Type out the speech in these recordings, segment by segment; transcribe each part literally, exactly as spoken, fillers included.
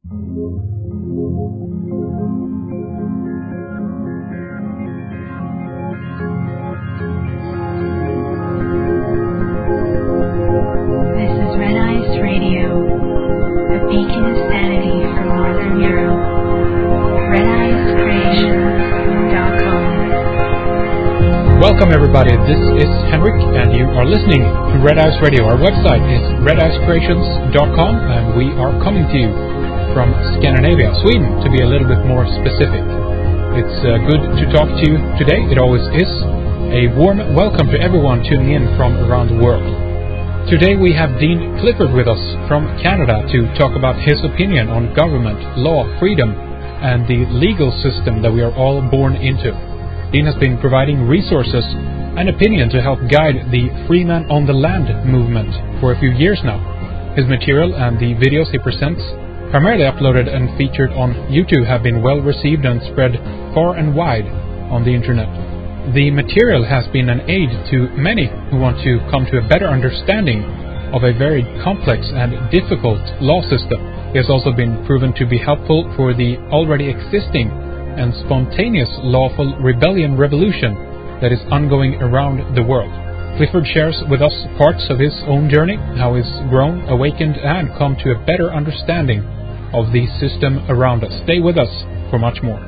Welcome everybody, this is Henrik and you are listening to Red Ice Radio. Our website is red ice creations dot com and we are coming to you from Scandinavia, Sweden to be a little bit more specific. It's uh, good to talk to you today, it always is. A warm welcome to everyone tuning in from around the world. Today we have Dean Clifford with us from Canada to talk about his opinion on government, law, freedom and the legal system that we are all born into. Dean has been providing resources and opinion to help guide the Free Man on the Land movement for a few years now. His material and the videos he presents, primarily uploaded and featured on YouTube, have been well received and spread far and wide on the internet. The material has been an aid to many who want to come to a better understanding of a very complex and difficult law system. It has also been proven to be helpful for the already existing and spontaneous lawful rebellion revolution that is ongoing around the world. Clifford shares with us parts of his own journey, how he's grown, awakened, and come to a better understanding of the system around us. Stay with us for much more.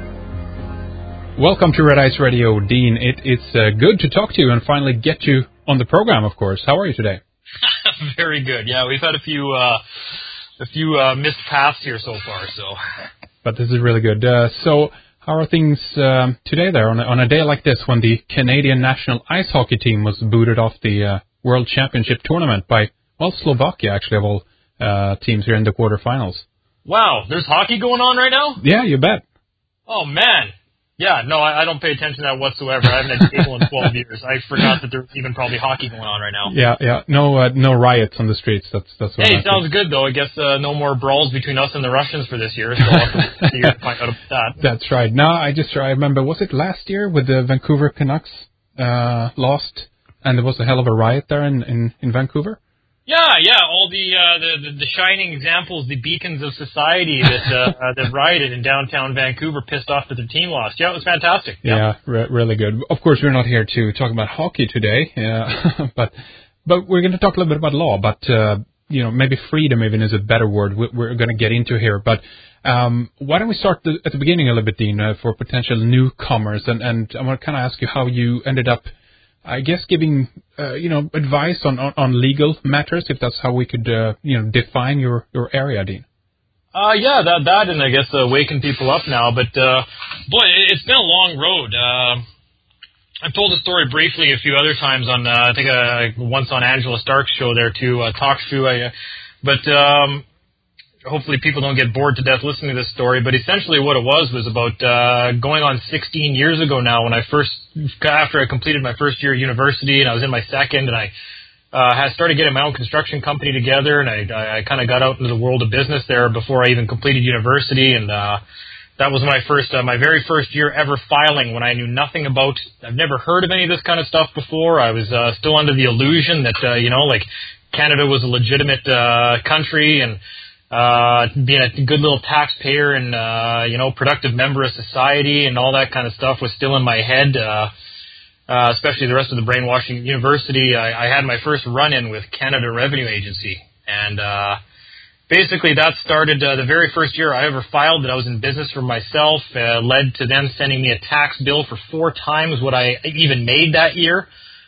Welcome to Red Ice Radio, Dean. It is uh, good to talk to you and finally get you on the program, of course. How are you today? Very good. Yeah, we've had a few uh, a few uh, missed paths here so far, so. But this is really good. Uh, so. How are things um, today there on a, on a day like this when the Canadian national ice hockey team was booted off the uh, World Championship tournament by, well, Slovakia, actually, of all uh, teams here in the quarterfinals? Wow, there's hockey going on right now? Yeah, you bet. Oh, man. Yeah, no, I, I don't pay attention to that whatsoever. I haven't had cable in twelve years. I forgot that there's even probably hockey going on right now. Yeah, yeah. No uh, no riots on the streets. That's that's what Hey, sounds good, though. I guess uh, no more brawls between us and the Russians for this year, so I'll have to see to find out about that. That's right. No, I just I remember, was it last year with the Vancouver Canucks uh, lost, and there was a hell of a riot there in, in, in Vancouver? Yeah, yeah, all the, uh, the, the the shining examples, the beacons of society that uh, that rioted in downtown Vancouver, pissed off that their team lost. Yeah, it was fantastic. Yeah, yeah re- really good. Of course, we're not here to talk about hockey today, uh, but but we're going to talk a little bit about law. But uh, you know, maybe freedom even is a better word. We're going to get into here. But um, why don't we start the, at the beginning a little bit, Dean, uh, for potential newcomers? And and I want to kind of ask you how you ended up, I guess, giving uh, you know advice on, on, on legal matters, if that's how we could uh, you know define your, your area, Dean. Uh, yeah, that that and I guess uh, waking people up now. But uh, boy, it's been a long road. Uh, I've told the story briefly a few other times on uh, I think uh, once on Angela Stark's show there too, uh, talk show. Uh, but um, hopefully people don't get bored to death listening to this story. But essentially what it was was about uh, going on sixteen years ago now when I first, after I completed my first year of university and I was in my second and I uh, had started getting my own construction company together and I, I, I kind of got out into the world of business there before I even completed university. And uh, that was my first, uh, my very first year ever filing when I knew nothing about, I've never heard of any of this kind of stuff before. I was uh, still under the illusion that, uh, you know, like Canada was a legitimate uh, country and Uh, being a good little taxpayer and, uh, you know, productive member of society and all that kind of stuff was still in my head, uh, uh, especially the rest of the brainwashing at university. I, I had my first run-in with Canada Revenue Agency. And, uh, basically that started, uh, the very first year I ever filed that I was in business for myself, uh, led to them sending me a tax bill for four times what I even made that year.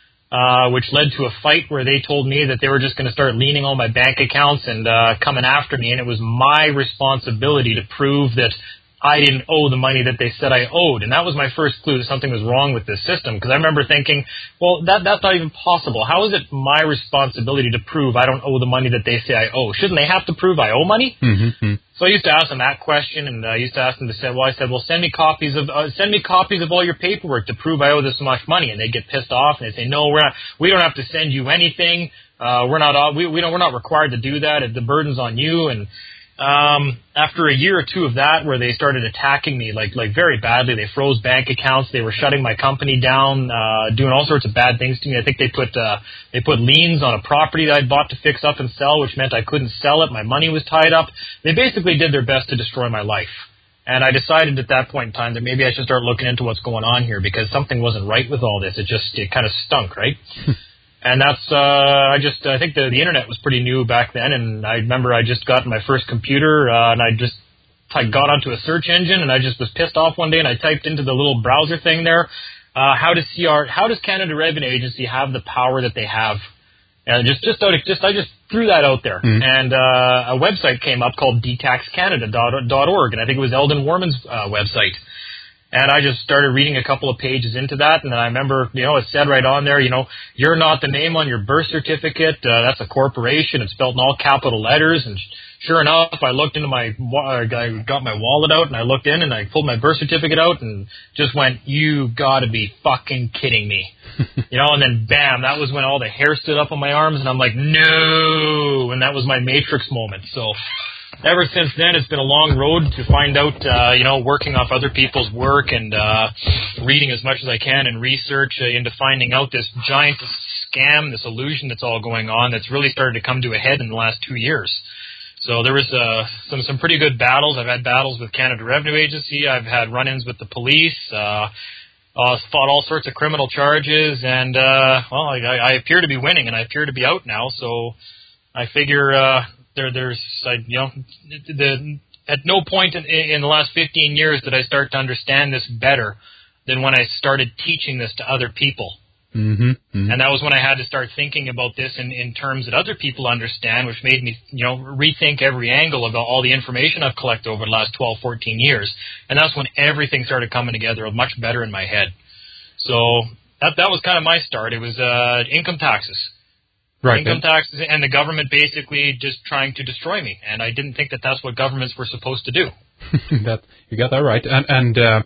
Uh, which led to a fight where they told me that they were just going to start leaning all my bank accounts and uh, coming after me, and it was my responsibility to prove that I didn't owe the money that they said I owed. And that was my first clue that something was wrong with this system, because I remember thinking, well, that that's not even possible. How is it my responsibility to prove I don't owe the money that they say I owe? Shouldn't they have to prove I owe money? Mm-hmm. So I used to ask them that question, and I used to ask them to say, well, I said, well, send me copies of uh, send me copies of all your paperwork to prove I owe this much money. And they'd get pissed off, and they'd say, no, we're not, we don't have to send you anything. Uh, we're not we we don't we're not required to do that. The burden's on you. And Um, after a year or two of that, where they started attacking me like like very badly, they froze bank accounts, they were shutting my company down, uh, doing all sorts of bad things to me. I think they put uh, they put liens on a property that I'd bought to fix up and sell, which meant I couldn't sell it. My money was tied up. They basically did their best to destroy my life. And I decided at that point in time that maybe I should start looking into what's going on here, because something wasn't right with all this. It just it kind of stunk, right? And that's, uh, I just, I think the, the internet was pretty new back then, and I remember I just got my first computer, uh, and I just, I got onto a search engine, and I just was pissed off one day, and I typed into the little browser thing there, uh, how does C R, how does Canada Revenue Agency have the power that they have? And just, just out of, just, I just threw that out there. Mm-hmm. And, uh, a website came up called d tax canada dot org, and I think it was Eldon Warman's, uh, website. And I just started reading a couple of pages into that, and then I remember, you know, it said right on there, you know, you're not the name on your birth certificate. Uh, that's a corporation. It's spelled in all capital letters. And sure enough, I looked into my, I got my wallet out, and I looked in, and I pulled my birth certificate out, and just went, you gotta be fucking kidding me. You know, and then bam, that was when all the hair stood up on my arms, and I'm like, no, and that was my Matrix moment. So ever since then, it's been a long road to find out, uh, you know, working off other people's work and uh, reading as much as I can and research uh, into finding out this giant scam, this illusion that's all going on that's really started to come to a head in the last two years. So there was uh, some some pretty good battles. I've had battles with Canada Revenue Agency. I've had run-ins with the police. Uh, uh, fought all sorts of criminal charges, and uh, well, I, I appear to be winning, and I appear to be out now. So I figure. Uh, There, there's, I, you know, the, at no point in, in the last fifteen years did I start to understand this better than when I started teaching this to other people. Mm-hmm, mm-hmm. And that was when I had to start thinking about this in, in terms that other people understand, which made me, you know, rethink every angle of all the information I've collected over the last twelve, fourteen years. And that's when everything started coming together much better in my head. So that that was kind of my start. It was uh, income taxes. Right. Income taxes and the government basically just trying to destroy me. And I didn't think that that's what governments were supposed to do. that You got that right. And, and uh,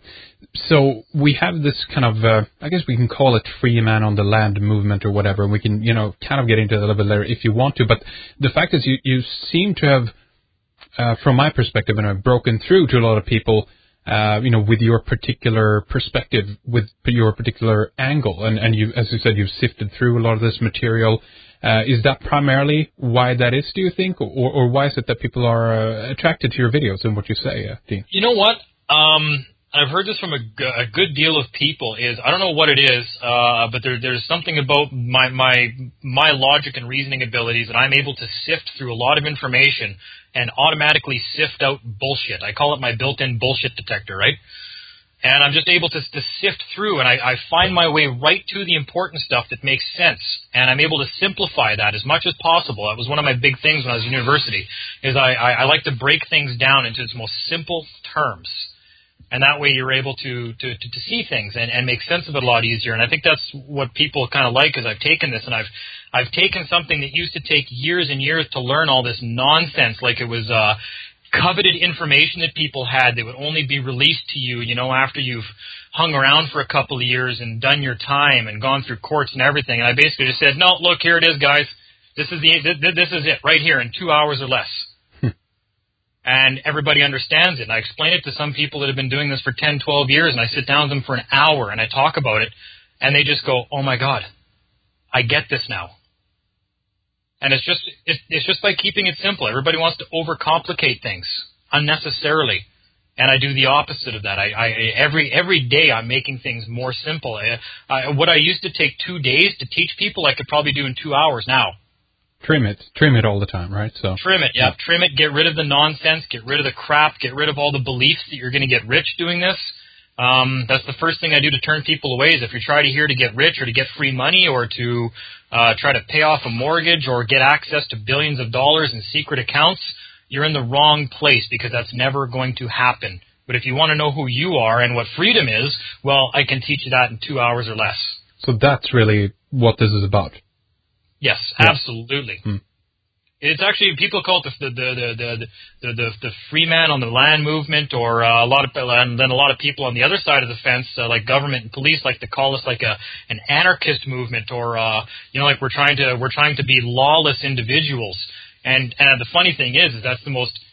so we have this kind of, uh, I guess we can call it free man on the land movement or whatever. And we can, you know, kind of get into it a little bit later if you want to. But the fact is you, you seem to have, uh, from my perspective, and I've broken through to a lot of people, uh, you know, with your particular perspective, with your particular angle. And, and you, as you said, you've sifted through a lot of this material. Uh, is that primarily why that is, do you think? Or, or why is it that people are uh, attracted to your videos and what you say, uh, Dean? You know what? Um, I've heard this from a, g- a good deal of people. Is I don't know what it is, uh, but there, there's something about my, my, my logic and reasoning abilities that I'm able to sift through a lot of information and automatically sift out bullshit. I call it my built-in bullshit detector, right? And I'm just able to, to sift through, and I, I find my way right to the important stuff that makes sense. And I'm able to simplify that as much as possible. That was one of my big things when I was in university, is I, I, I like to break things down into its most simple terms. And that way you're able to, to, to, to see things and, and make sense of it a lot easier. And I think that's what people kind of like, is I've taken this and I've I've taken something that used to take years and years to learn all this nonsense, like it was uh coveted information that people had that would only be released to you, you know, after you've hung around for a couple of years and done your time and gone through courts and everything. And I basically just said, no, look, here it is, guys. This is the this is it right here in two hours or less. And everybody understands it. And I explain it to some people that have been doing this for ten, twelve years, and I sit down with them for an hour and I talk about it, and they just go, oh my God, I get this now. And it's just it's, it's just by keeping it simple. Everybody wants to overcomplicate things unnecessarily, and I do the opposite of that. I, I every every day I'm making things more simple. I, I, what I used to take two days to teach people, I could probably do in two hours now. Trim it, trim it all the time, right? So trim it, yeah, yeah. Trim it. Get rid of the nonsense. Get rid of the crap. Get rid of all the beliefs that you're going to get rich doing this. Um, that's the first thing I do to turn people away. Is if you're trying to here to get rich or to get free money or to uh, try to pay off a mortgage or get access to billions of dollars in secret accounts, you're in the wrong place, because that's never going to happen. But if you want to know who you are and what freedom is, well, I can teach you that in two hours or less. So that's really what this is about. Yes, yeah. Absolutely. Hmm. It's actually, people call it the the the the the, the, the free man on the land movement, or uh, a lot of and then a lot of people on the other side of the fence, uh, like government and police, like to call us like a an anarchist movement, or uh, you know, like we're trying to we're trying to be lawless individuals. And and the funny thing is, is that's the most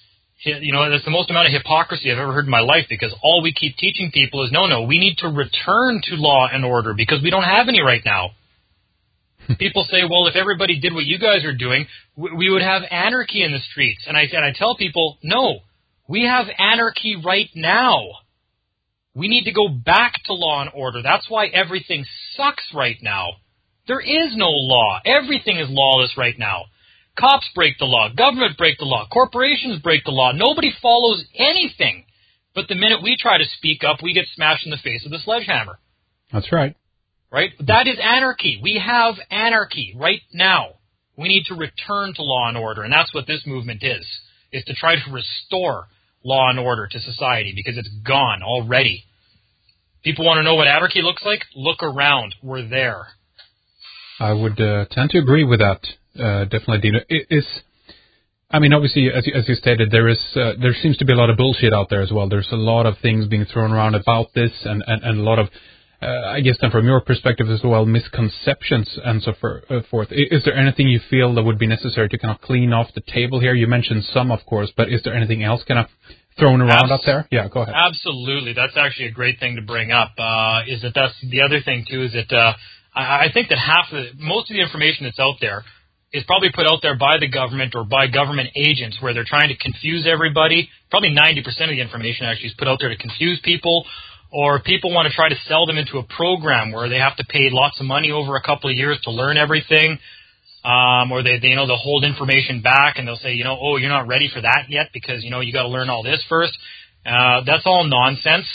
you know, that's the most amount of hypocrisy I've ever heard in my life, because all we keep teaching people is, no, no, we need to return to law and order because we don't have any right now. People say, well, if everybody did what you guys are doing, we would have anarchy in the streets. And I, and I tell people, no, we have anarchy right now. We need to go back to law and order. That's why everything sucks right now. There is no law. Everything is lawless right now. Cops break the law. Government break the law. Corporations break the law. Nobody follows anything. But the minute we try to speak up, we get smashed in the face with a sledgehammer. That's right. Right? That is anarchy. We have anarchy right now. We need to return to law and order, and that's what this movement is, is to try to restore law and order to society, because it's gone already. People want to know what anarchy looks like? Look around. We're there. I would uh, tend to agree with that, uh, definitely, Dino. It is, I mean, obviously, as you, as you stated, there is uh, there seems to be a lot of bullshit out there as well. There's a lot of things being thrown around about this, and, and, and a lot of, uh, I guess, then from your perspective as well, misconceptions and so for, uh, forth. Is there anything you feel that would be necessary to kind of clean off the table here? You mentioned some, of course, but is there anything else kind of thrown around Abs- up there? Yeah, go ahead. Absolutely. That's actually a great thing to bring up, uh, is that that's the other thing, too, is that uh, I, I think that half of the, most of the information that's out there is probably put out there by the government or by government agents, where they're trying to confuse everybody. Probably ninety percent of the information actually is put out there to confuse people, or people want to try to sell them into a program where they have to pay lots of money over a couple of years to learn everything, um, or they, they, you know, they'll hold information back and they'll say, you know, oh, you're not ready for that yet because, you know, you got to learn all this first. Uh, that's all nonsense.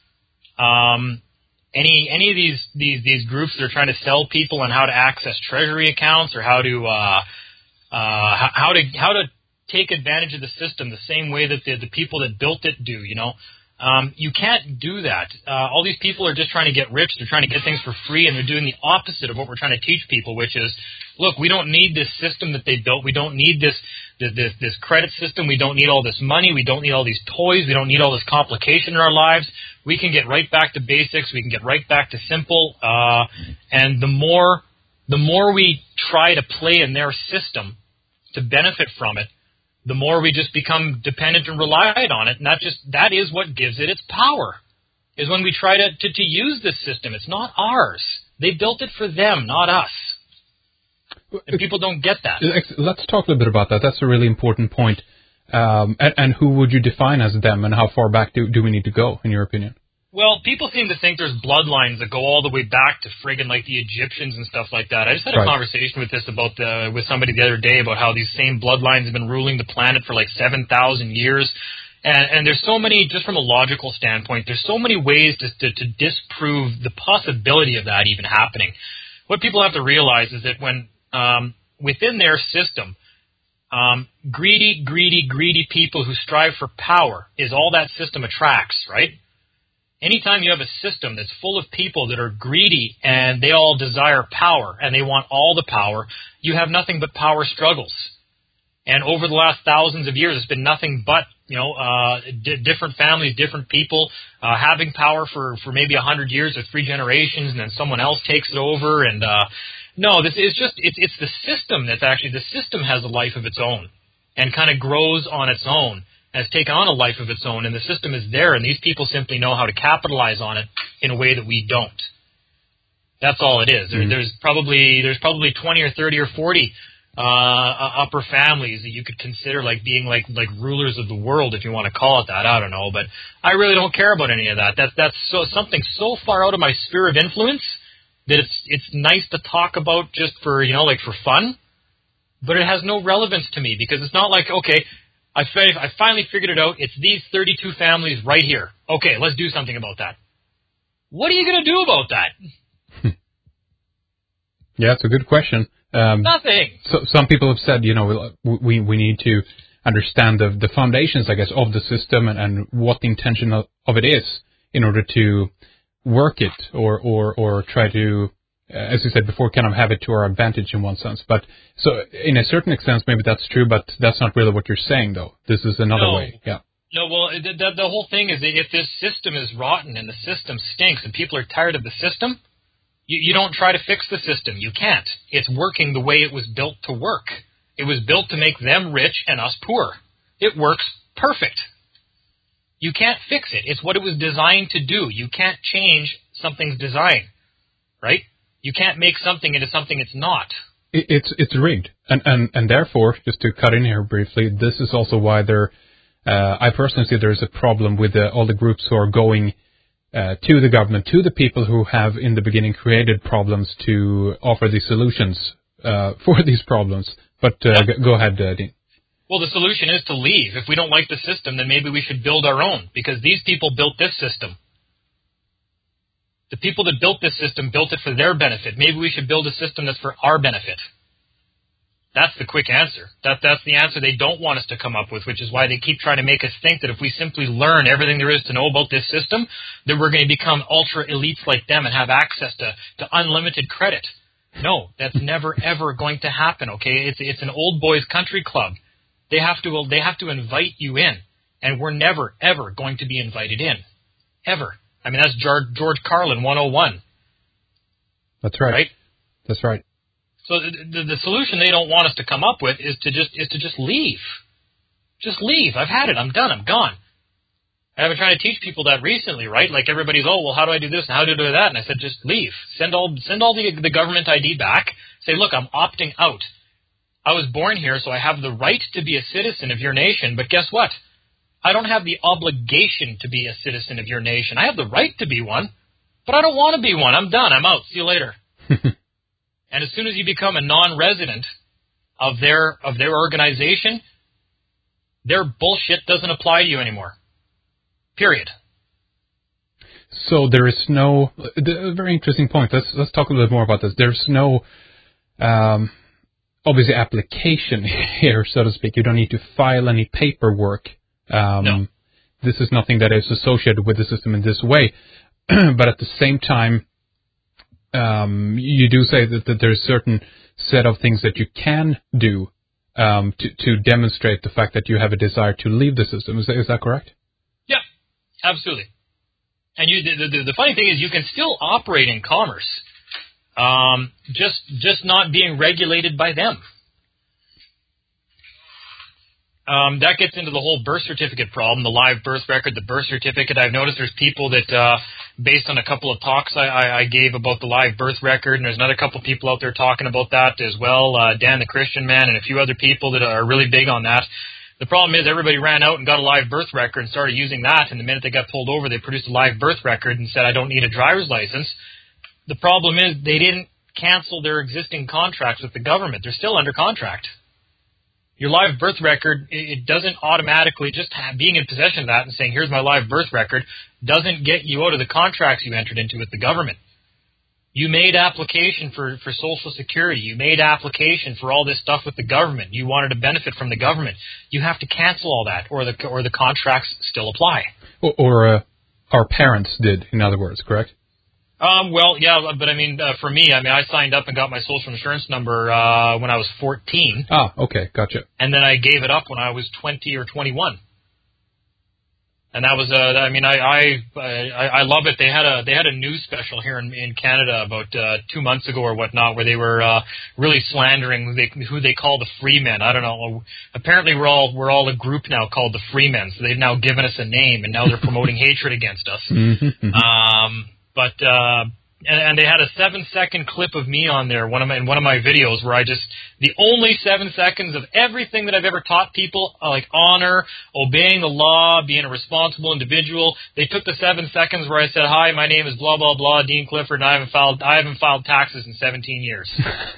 Um, Any any of these, these these groups that are trying to sell people on how to access treasury accounts or how to uh, uh, how to how to take advantage of the system the same way that the, the people that built it do, you know, um, you can't do that. Uh, all these people are just trying to get rich. They're trying to get things for free, and they're doing the opposite of what we're trying to teach people, which is, look, we don't need this system that they built. We don't need this this this, this credit system. We don't need all this money. We don't need all these toys. We don't need all this complication in our lives. We can get right back to basics. We can get right back to simple. Uh, and the more, the more we try to play in their system to benefit from it, the more we just become dependent and reliant on it. And that just, that is what gives it its power, is when we try to, to, to use this system. It's not ours. They built it for them, not us. And people don't get that. Let's talk a little bit about that. That's a really important point. Um, and, and who would you define as them, and how far back do, do we need to go, in your opinion? Well, people seem to think there's bloodlines that go all the way back to friggin' like the Egyptians and stuff like that. I just had a right. conversation with this about the, with somebody the other day about how these same bloodlines have been ruling the planet for like seven thousand years. And, and there's so many, just from a logical standpoint, there's so many ways to, to, to disprove the possibility of that even happening. What people have to realize is that when um, within their system, Um, greedy, greedy, greedy people who strive for power is all that system attracts, right? Anytime you have a system that's full of people that are greedy and they all desire power and they want all the power, you have nothing but power struggles. And over the last thousands of years, it's been nothing but, you know, uh, d- different families, different people uh, having power for, for maybe a hundred years or three generations, and then someone else takes it over. And uh, no, this is just, it's, it's the system that's actually, the system has a life of its own and kind of grows on its own, has taken on a life of its own, and the system is there, and these people simply know how to capitalize on it in a way that we don't. That's all it is. Mm-hmm. There, there's probably there's probably twenty or thirty or forty uh, upper families that you could consider like being like like rulers of the world, if you want to call it that. I don't know, but I really don't care about any of that. That's that's so something so far out of my sphere of influence that it's it's nice to talk about just for, you know, like for fun, but it has no relevance to me, because it's not like, okay, I I finally figured it out. It's these thirty-two families right here. Okay, let's do something about that. What are you going to do about that? Yeah, it's a good question. Um, Nothing. So some people have said, you know, we we need to understand the the foundations, I guess, of the system and, and what the intention of, of it is in order to work it or or or try to, uh, as you said before, kind of have it to our advantage in one sense. But so in a certain extent, maybe that's true, but that's not really what you're saying, though. This is another no. way. Yeah. No, well, the, the, the whole thing is that if this system is rotten and the system stinks and people are tired of the system, you, you don't try to fix the system. You can't. It's working the way it was built to work. It was built to make them rich and us poor. It works perfect. You can't fix it. It's what it was designed to do. You can't change something's design, right? You can't make something into something it's not. It, it's it's rigged, and, and and therefore, just to cut in here briefly, this is also why there. Uh, I personally see there is a problem with the, all the groups who are going uh, to the government, to the people who have in the beginning created problems to offer these solutions uh, for these problems. But uh, yeah. go ahead, uh, Dean. Well, the solution is to leave. If we don't like the system, then maybe we should build our own, because these people built this system. The people that built this system built it for their benefit. Maybe we should build a system that's for our benefit. That's the quick answer. That, that's the answer they don't want us to come up with, which is why they keep trying to make us think that if we simply learn everything there is to know about this system, that we're going to become ultra elites like them and have access to, to unlimited credit. No, that's never, ever going to happen, okay? It's, it's an old boys country club. They have to they have to invite you in, and we're never, ever going to be invited in. Ever. I mean, that's George, George Carlin one oh one. That's right. Right? That's right. So the, the, the solution they don't want us to come up with is to just is to just leave. Just leave. I've had it. I'm done. I'm gone. I've been trying to teach people that recently, right? Like everybody's, oh, well, how do I do this and how do I do that? And I said, just leave. Send all send all the the government I D back. Say, look, I'm opting out. I was born here, so I have the right to be a citizen of your nation, but guess what? I don't have the obligation to be a citizen of your nation. I have the right to be one, but I don't want to be one. I'm done. I'm out. See you later. And as soon as you become a non-resident of their of their organization, their bullshit doesn't apply to you anymore. Period. So there is no, a very interesting point. Let's let's talk a little bit more about this. There's no, um, obviously, application here, so to speak. You don't need to file any paperwork. Um, no. This is nothing that is associated with the system in this way. But at the same time, um, you do say that, that there's a certain set of things that you can do um, to, to demonstrate the fact that you have a desire to leave the system. Is that, is that correct? Yeah, absolutely. And you, the, the, the funny thing is you can still operate in commerce, um, just just not being regulated by them. Um, that gets into the whole birth certificate problem, the live birth record, the birth certificate. I've noticed there's people that, uh, based on a couple of talks I, I, I gave about the live birth record, and there's another couple of people out there talking about that as well, uh, Dan the Christian Man and a few other people that are really big on that. The problem is everybody ran out and got a live birth record and started using that, and the minute they got pulled over, they produced a live birth record and said, I don't need a driver's license. The problem is they didn't cancel their existing contracts with the government. They're still under contract. Your live birth record, it doesn't automatically, just have, being in possession of that and saying, here's my live birth record, doesn't get you out of the contracts you entered into with the government. You made application for, for Social Security. You made application for all this stuff with the government. You wanted to benefit from the government. You have to cancel all that, or the or the contracts still apply. Or, or uh, our parents did, in other words, correct? Um, well, yeah, but I mean, uh, for me, I mean, I signed up and got my social insurance number uh, when I was fourteen. Ah, okay, gotcha. And then I gave it up when I was twenty or twenty-one. And that was, uh, I mean, I, I, I, I love it. They had a, they had a news special here in, in Canada about uh, two months ago or whatnot, where they were uh, really slandering who they, who they call the free men. I don't know. Apparently, we're all, we're all a group now called the Free Men. So they've now given us a name, and now they're promoting hatred against us. Mm-hmm. Um, but uh, and, and they had a seven-second clip of me on there, one of my, in one of my videos, where I just, the only seven seconds of everything that I've ever taught people, uh, like honor, obeying the law, being a responsible individual. They took the seven seconds where I said, "Hi, my name is blah blah blah, Dean Clifford, and I haven't filed, I haven't filed taxes in seventeen years."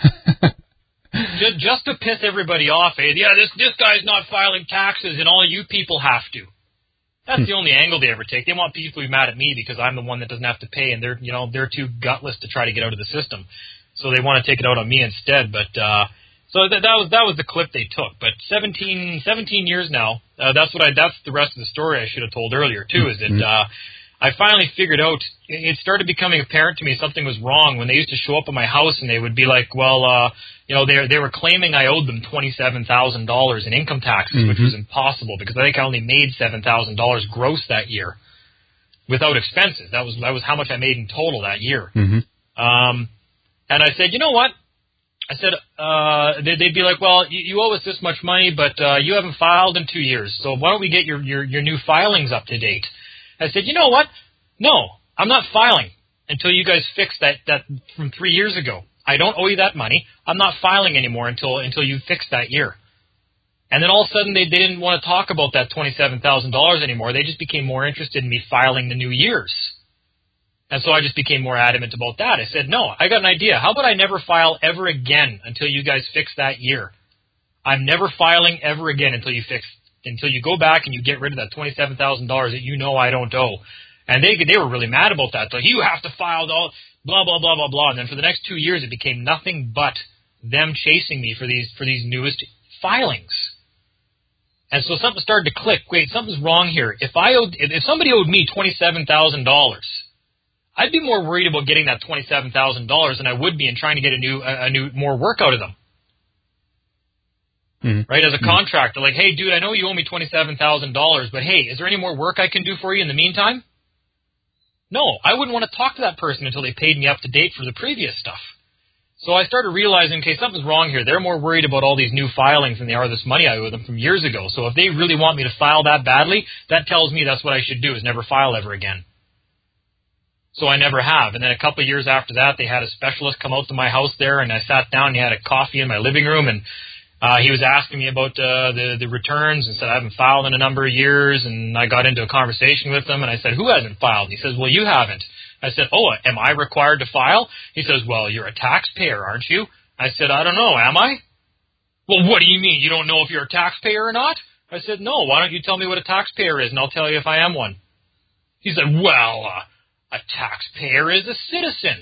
just, just to piss everybody off, eh? Yeah, this this guy's not filing taxes, and all you people have to. That's the only angle they ever take. They want people to be mad at me because I'm the one that doesn't have to pay, and they're, you know, they're too gutless to try to get out of the system. So they want to take it out on me instead. But uh, so that, that was that was the clip they took. But seventeen, seventeen years now. Uh, that's what I. That's the rest of the story I should have told earlier too. Is that uh, I finally figured out. It started becoming apparent to me something was wrong when they used to show up at my house and they would be like, well, uh, you know, they they were claiming I owed them twenty-seven thousand dollars in income taxes, mm-hmm. which was impossible because I think I only made seven thousand dollars gross that year without expenses. That was that was how much I made in total that year. Mm-hmm. Um, and I said, you know what? I said, uh, they'd, they'd be like, well, you, you owe us this much money, but uh, you haven't filed in two years, so why don't we get your, your, your new filings up to date? I said, you know what? No, I'm not filing until you guys fix that, that from three years ago. I don't owe you that money. I'm not filing anymore until until you fix that year. And then all of a sudden, they, they didn't want to talk about that twenty-seven thousand dollars anymore. They just became more interested in me filing the new years. And so I just became more adamant about that. I said, no, I got an idea. How about I never file ever again until you guys fix that year? I'm never filing ever again until you fix, until you go back and you get rid of that twenty-seven thousand dollars that you know I don't owe. And they they were really mad about that. Like, you have to file all, blah, blah, blah, blah, blah. And then for the next two years, it became nothing but them chasing me for these for these newest filings. And so something started to click. Wait, something's wrong here. If I owed, if somebody owed me twenty-seven thousand dollars, I'd be more worried about getting that twenty-seven thousand dollars than I would be in trying to get a new, a, a new, more work out of them. Mm-hmm. Right? As a contractor, like, hey, dude, I know you owe me twenty-seven thousand dollars, but hey, is there any more work I can do for you in the meantime? No, I wouldn't want to talk to that person until they paid me up to date for the previous stuff. So I started realizing, okay, something's wrong here. They're more worried about all these new filings than they are this money I owe them from years ago. So if they really want me to file that badly, that tells me that's what I should do, is never file ever again. So I never have. And then a couple of years after that, they had a specialist come out to my house there, and I sat down and he had a coffee in my living room, and uh, he was asking me about uh, the, the returns and said I haven't filed in a number of years, and I got into a conversation with him, and I said, who hasn't filed? And he says, well, you haven't. I said, oh, am I required to file? He says, well, you're a taxpayer, aren't you? I said, I don't know, am I? Well, what do you mean? You don't know if you're a taxpayer or not? I said, no, why don't you tell me what a taxpayer is, and I'll tell you if I am one. He said, well, uh, a taxpayer is a citizen.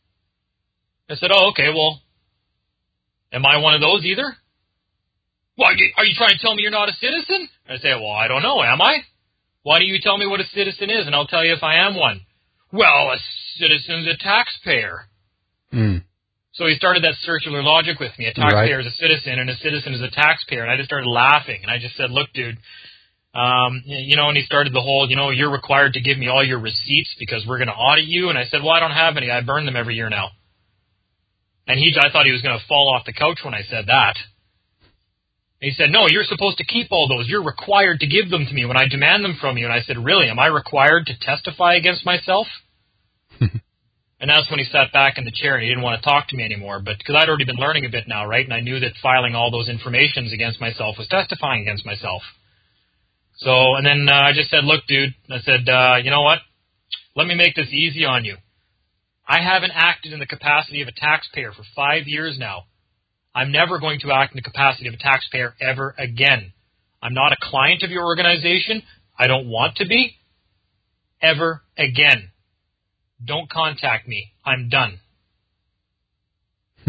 I said, oh, okay, well, am I one of those either? Well, are you trying to tell me you're not a citizen? I say, well, I don't know, am I? Why don't you tell me what a citizen is, and I'll tell you if I am one. Well, a citizen's a taxpayer. Mm. So he started that circular logic with me. A taxpayer right. is a citizen, and a citizen is a taxpayer. And I just started laughing, and I just said, look, dude, um, you know, and he started the whole, you know, you're required to give me all your receipts because we're going to audit you. And I said, well, I don't have any. I burn them every year now. And he, I thought he was going to fall off the couch when I said that. He said, no, you're supposed to keep all those. You're required to give them to me when I demand them from you. And I said, really, am I required to testify against myself? And that's when he sat back in the chair and he didn't want to talk to me anymore. But because I'd already been learning a bit now, right? And I knew that filing all those informations against myself was testifying against myself. So, and then uh, I just said, look, dude, I said, uh, you know what? Let me make this easy on you. I haven't acted in the capacity of a taxpayer for five years now. I'm never going to act in the capacity of a taxpayer ever again. I'm not a client of your organization. I don't want to be. Ever again. Don't contact me. I'm done. Hmm.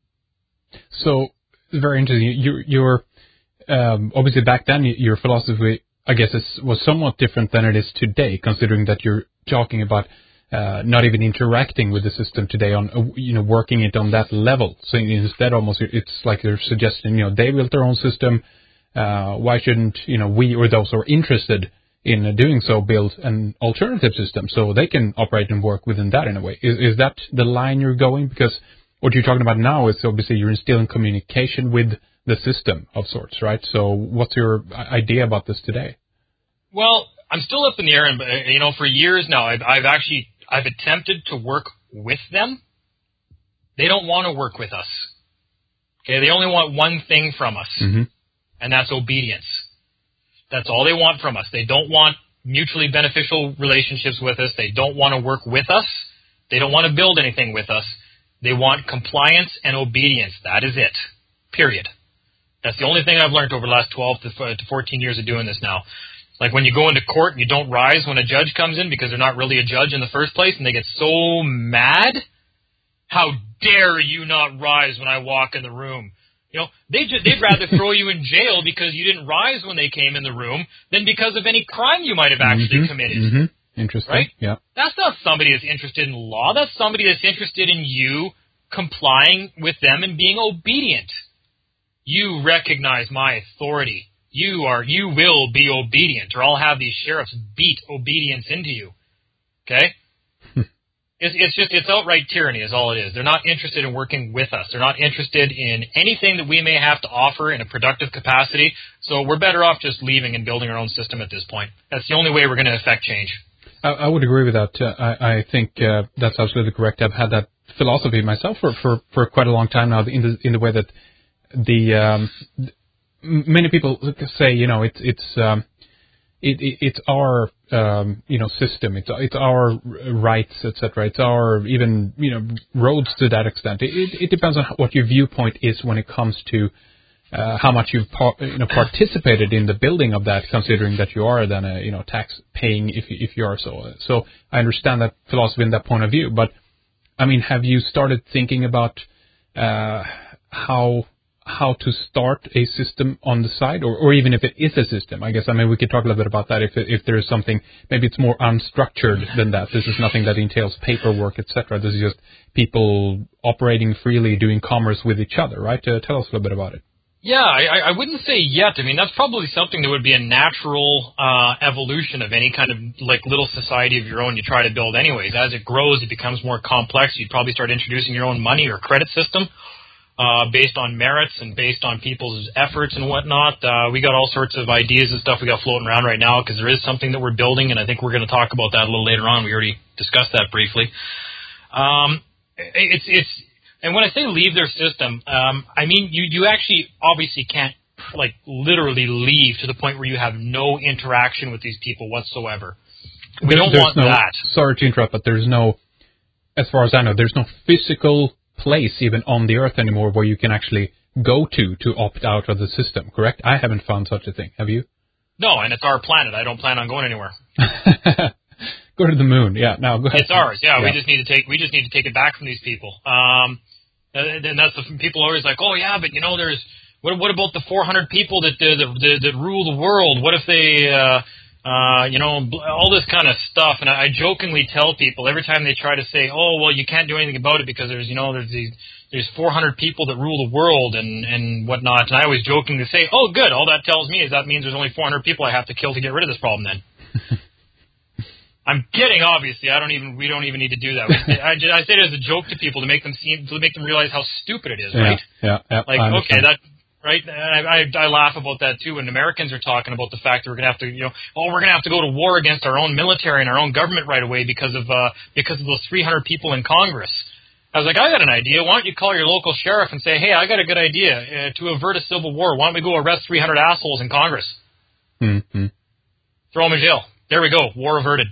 So, very interesting. You, you're, um, obviously back then, your philosophy, I guess, is, was somewhat different than it is today, considering that you're talking about Uh, not even interacting with the system today on, uh, you know, working it on that level. So instead, almost, it's like they're suggesting, you know, they built their own system. Uh, why shouldn't, you know, we or those who are interested in uh, doing so build an alternative system so they can operate and work within that in a way? Is, is that the line you're going? Because what you're talking about now is obviously you're still in communication with the system of sorts, right? So what's your idea about this today? Well, I'm still up in the air, and you know, for years now, I've, I've actually I've attempted to work with them. They don't want to work with us. Okay, they only want one thing from us, mm-hmm. and that's obedience. That's all they want from us. They don't want mutually beneficial relationships with us. They don't want to work with us. They don't want to build anything with us. They want compliance and obedience. That is it. Period. That's the only thing I've learned over the last twelve to fourteen years of doing this now. Like when you go into court and you don't rise when a judge comes in because they're not really a judge in the first place and they get so mad. How dare you not rise when I walk in the room? You know, they just, they'd rather throw you in jail because you didn't rise when they came in the room than because of any crime you might have actually mm-hmm, committed. Mm-hmm. Interesting. Right? Yeah. That's not somebody that's interested in law. That's somebody that's interested in you complying with them and being obedient. You recognize my authority. You are, you will be obedient, or I'll have these sheriffs beat obedience into you. Okay? It's, it's just, it's outright tyranny is all it is. They're not interested in working with us. They're not interested in anything that we may have to offer in a productive capacity. So we're better off just leaving and building our own system at this point. That's the only way we're going to affect change. I, I would agree with that. Uh, I, I think uh, that's absolutely correct. I've had that philosophy myself for, for, for quite a long time now in the, in the way that the, um, many people say, you know, it's, it's, um, It, it, it's our, um, you know, system. It's it's our rights, et cetera. It's our even, you know, roads to that extent. It, it, it depends on what your viewpoint is when it comes to uh, how much you've par- you know participated in the building of that, considering that you are then a you know tax paying if if you are so. So I understand that philosophy and that point of view. But I mean, have you started thinking about uh, how how to start a system on the side, or, or even if it is a system? I guess, I mean, we could talk a little bit about that if if there is something, maybe it's more unstructured than that. This is nothing that entails paperwork, et cetera. This is just people operating freely, doing commerce with each other, right? Uh, tell us a little bit about it. Yeah, I, I wouldn't say yet. I mean, that's probably something that would be a natural uh, evolution of any kind of like little society of your own you try to build anyways. As it grows, it becomes more complex. You'd probably start introducing your own money or credit system. Uh, based on merits and based on people's efforts and whatnot. Uh, we got all sorts of ideas and stuff we got floating around right now because there is something that we're building, and I think we're going to talk about that a little later on. We already discussed that briefly. Um, it's it's and when I say leave their system, um, I mean you you actually obviously can't like literally leave to the point where you have no interaction with these people whatsoever. We there, don't there's want no, that. Sorry to interrupt, but there's no, as far as I know, there's no physical place even on the earth anymore where you can actually go to to opt out of the system, correct? I haven't found such a thing. Have you? No, and it's our planet. I don't plan on going anywhere. Go to the moon. Yeah, no, go ahead. It's ours. Yeah, yeah, we just need to take we just need to take it back from these people. Um, and that's the people are always like, oh yeah, but you know, there's what what about the four hundred people that that, that that rule the world? What if they uh, uh, you know, all this kind of stuff? And I, I jokingly tell people every time they try to say, oh well, you can't do anything about it because there's you know there's these there's four hundred people that rule the world and and whatnot. And I always jokingly say, oh good, all that tells me is that means there's only four hundred people I have to kill to get rid of this problem then. I'm kidding, obviously. I don't even. We don't even need to do that. I, just, I say it as a joke to people to make them see, to make them realize how stupid it is, right? Yeah, yeah. Like, okay, that, right? And I, I, I laugh about that too when Americans are talking about the fact that we're gonna have to, you know, oh, we're gonna have to go to war against our own military and our own government right away because of uh, because of those three hundred people in Congress. I was like, I got an idea. Why don't you call your local sheriff and say, hey, I got a good idea uh, to avert a civil war. Why don't we go arrest three hundred assholes in Congress? Mm-hmm. Throw them in jail. There we go. War averted.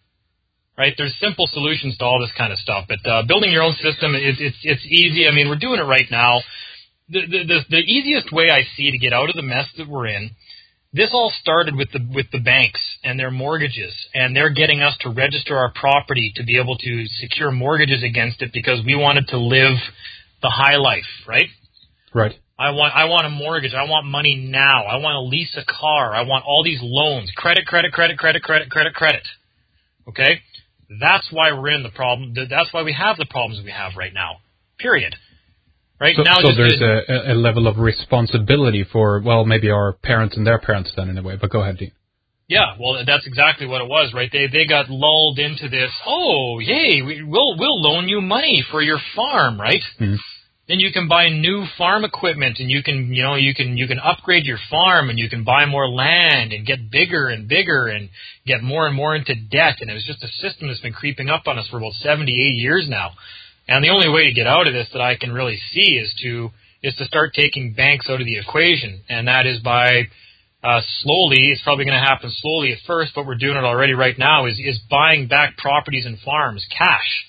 Right, there's simple solutions to all this kind of stuff, but uh, building your own system, it's it's it's easy. I mean, we're doing it right now. The, the the the easiest way I see to get out of the mess that we're in, this all started with the with the banks and their mortgages, and they're getting us to register our property to be able to secure mortgages against it because we wanted to live the high life, right? Right. I want I want a mortgage. I want money now. I want to lease a car. I want all these loans, credit, credit, credit, credit, credit, credit, credit. Okay. That's why we're in the problem. That's why we have the problems we have right now. Period. Right so, now, so just there's a, a level of responsibility for, well, maybe our parents and their parents then in a way. But go ahead, Dean. Yeah, well, that's exactly what it was, right? They they got lulled into this. Oh, yay! We, we'll we'll loan you money for your farm, right? Mm-hmm. Then you can buy new farm equipment, and you can, you know, you can you can upgrade your farm, and you can buy more land, and get bigger and bigger, and get more and more into debt. And it was just a system that's been creeping up on us for about seventy, eighty years now. And the only way to get out of this that I can really see is to is to start taking banks out of the equation, and that is by uh, slowly. It's probably going to happen slowly at first, but we're doing it already right now. Is is buying back properties and farms, cash.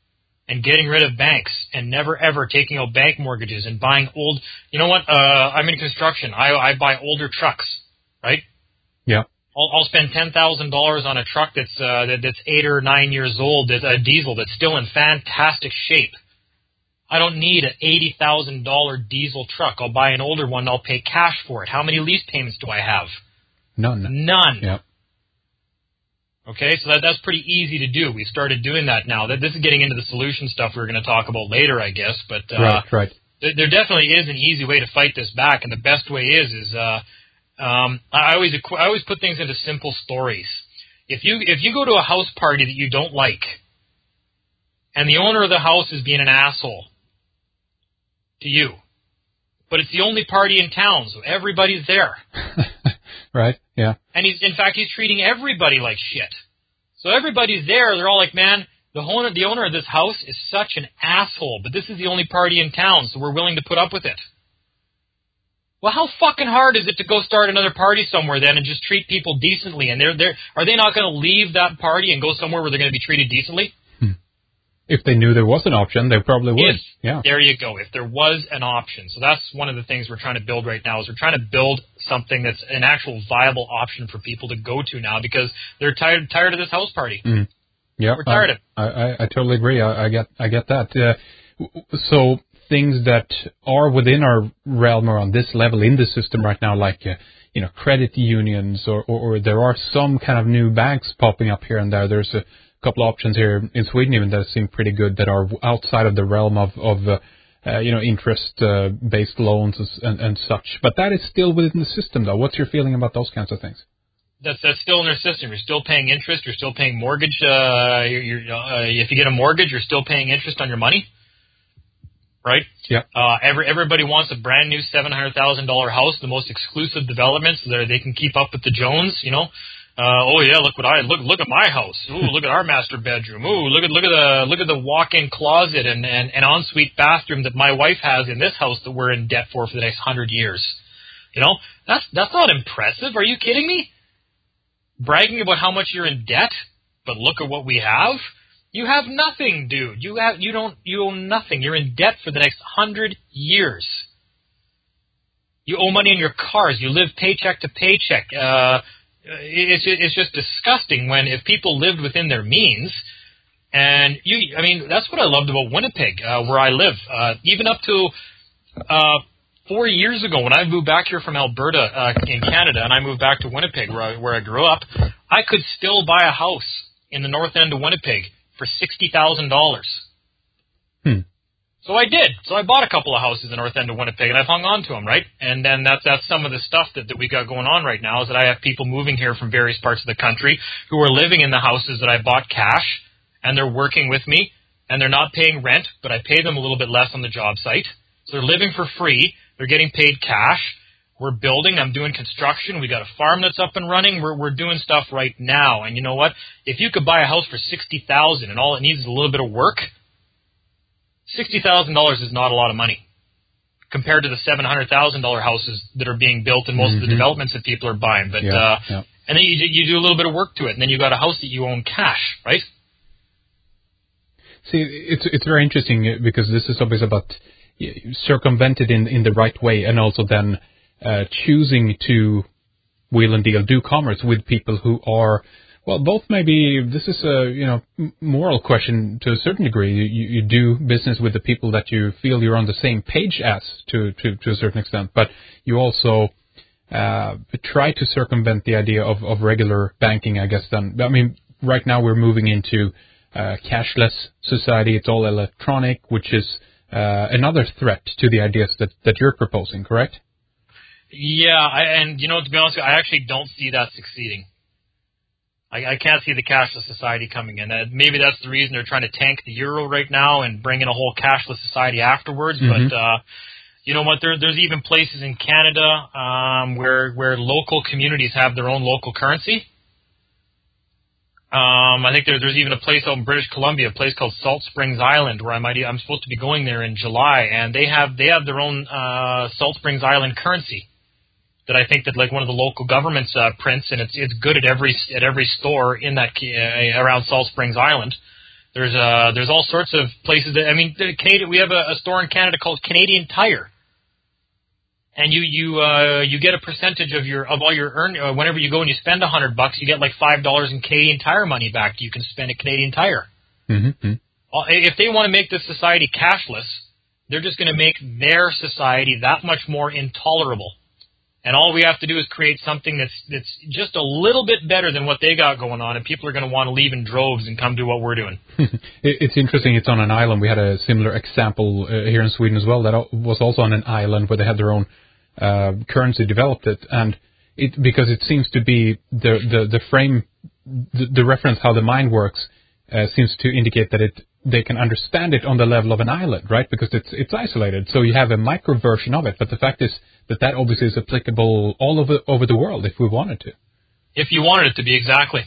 And getting rid of banks and never ever taking out bank mortgages and buying old. You know what? Uh, I'm in construction. I I buy older trucks, right? Yeah. I'll, I'll spend ten thousand dollars on a truck that's uh, that, that's eight or nine years old, that's a diesel that's still in fantastic shape. I don't need an eighty thousand dollar diesel truck. I'll buy an older one. I'll pay cash for it. How many lease payments do I have? None. None. Yeah. Okay, so that that's pretty easy to do. We started doing that now. That this is getting into the solution stuff we're going to talk about later, I guess. But uh, right, right. Th- there definitely is an easy way to fight this back, and the best way is is uh, um, I always I always put things into simple stories. If you if you go to a house party that you don't like, and the owner of the house is being an asshole to you. But it's the only party in town, so everybody's there. Right, yeah. And he's, in fact, he's treating everybody like shit. So everybody's there, they're all like, man, the owner, the owner of this house is such an asshole, but this is the only party in town, so we're willing to put up with it. Well, how fucking hard is it to go start another party somewhere then and just treat people decently? And they're, they're, are they not going to leave that party and go somewhere where they're going to be treated decently? If they knew there was an option, they probably would. If, yeah. There you go. If there was an option. So that's one of the things we're trying to build right now is we're trying to build something that's an actual viable option for people to go to now because they're tired tired of this house party. Mm. Yeah, we're tired I, of it. I, I, I totally agree. I, I get I get that. Uh, so things that are within our realm or on this level in the system right now, like uh, you know, credit unions, or, or, or there are some kind of new banks popping up here and there. There's a couple of options here in Sweden even that seem pretty good that are outside of the realm of, of uh, uh, you know, interest-based uh, loans and, and such. But that is still within the system, though. What's your feeling about those kinds of things? That's that's still in their system. You're still paying interest. You're still paying mortgage. Uh, you're, you're, uh, if you get a mortgage, you're still paying interest on your money, right? Yeah. Uh, every everybody wants a brand new seven hundred thousand dollar house, the most exclusive development, so that they can keep up with the Jones, you know. Uh, oh yeah, look what I look look at my house. Ooh, look at our master bedroom. Ooh, look at look at the look at the walk-in closet and, and, and ensuite bathroom that my wife has in this house that we're in debt for for the next hundred years. You know, that's that's not impressive. Are you kidding me? Bragging about how much you're in debt, but look at what we have. You have nothing, dude. You have you don't you own nothing. You're in debt for the next hundred years. You owe money on your cars. You live paycheck to paycheck. Uh, It's it's just disgusting when if people lived within their means, and you I mean that's what I loved about Winnipeg, uh, where I live. Uh, even up to uh, four years ago, when I moved back here from Alberta uh, in Canada, and I moved back to Winnipeg, where I, where I grew up, I could still buy a house in the north end of Winnipeg for sixty thousand dollars. Hmm. So I did. So I bought a couple of houses in the north end of Winnipeg, and I've hung on to them, right? And then that's that's some of the stuff that, that we got going on right now is that I have people moving here from various parts of the country who are living in the houses that I bought cash, and they're working with me, and they're not paying rent, but I pay them a little bit less on the job site. So they're living for free. They're getting paid cash. We're building. I'm doing construction. We got a farm that's up and running. We're we're doing stuff right now. And you know what? If you could buy a house for sixty thousand dollars and all it needs is a little bit of work, sixty thousand dollars is not a lot of money compared to the seven hundred thousand dollars houses that are being built and most mm-hmm. of the developments that people are buying. But yeah, uh, yeah. And then you, you do a little bit of work to it, and then you got a house that you own cash, right? See, it's it's very interesting because this is always about circumvent it in, in the right way, and also then uh, choosing to wheel and deal, do commerce with people who are, well, both maybe, this is a, you know, moral question to a certain degree. You, you do business with the people that you feel you're on the same page as to, to, to a certain extent, but you also uh, try to circumvent the idea of, of regular banking, I guess, then. I mean, right now we're moving into uh, cashless society. It's all electronic, which is uh, another threat to the ideas that, that you're proposing, correct? Yeah, I, and, you know, to be honest, I actually don't see that succeeding. I, I can't see the cashless society coming in. Uh, maybe that's the reason they're trying to tank the euro right now and bring in a whole cashless society afterwards. Mm-hmm. But uh, you know what? There, there's even places in Canada um, where where local communities have their own local currency. Um, I think there, there's even a place out in British Columbia, a place called Salt Springs Island, where I might I'm supposed to be going there in July, and they have they have their own uh, Salt Springs Island currency that I think that like one of the local governments uh, prints, and it's it's good at every at every store in that uh, around Salt Springs Island. There's uh there's all sorts of places that I mean, the Canadian, we have a, a store in Canada called Canadian Tire, and you you uh you get a percentage of your of all your earn uh, whenever you go and you spend a hundred bucks, you get like five dollars in Canadian Tire money back. You can spend at Canadian Tire. Mm-hmm. If they want to make this society cashless, they're just going to make their society that much more intolerable. And all we have to do is create something that's that's just a little bit better than what they got going on, and people are going to want to leave in droves and come do what we're doing. It's interesting. It's on an island. We had a similar example uh, here in Sweden as well. That was also on an island where they had their own uh, currency, developed it, and it because it seems to be the the, the frame, the, the reference how the mind works uh, seems to indicate that it they can understand it on the level of an island, right? Because it's it's isolated, so you have a micro version of it. But the fact is that that obviously is applicable all over over the world if we wanted to. If you wanted it to be, exactly.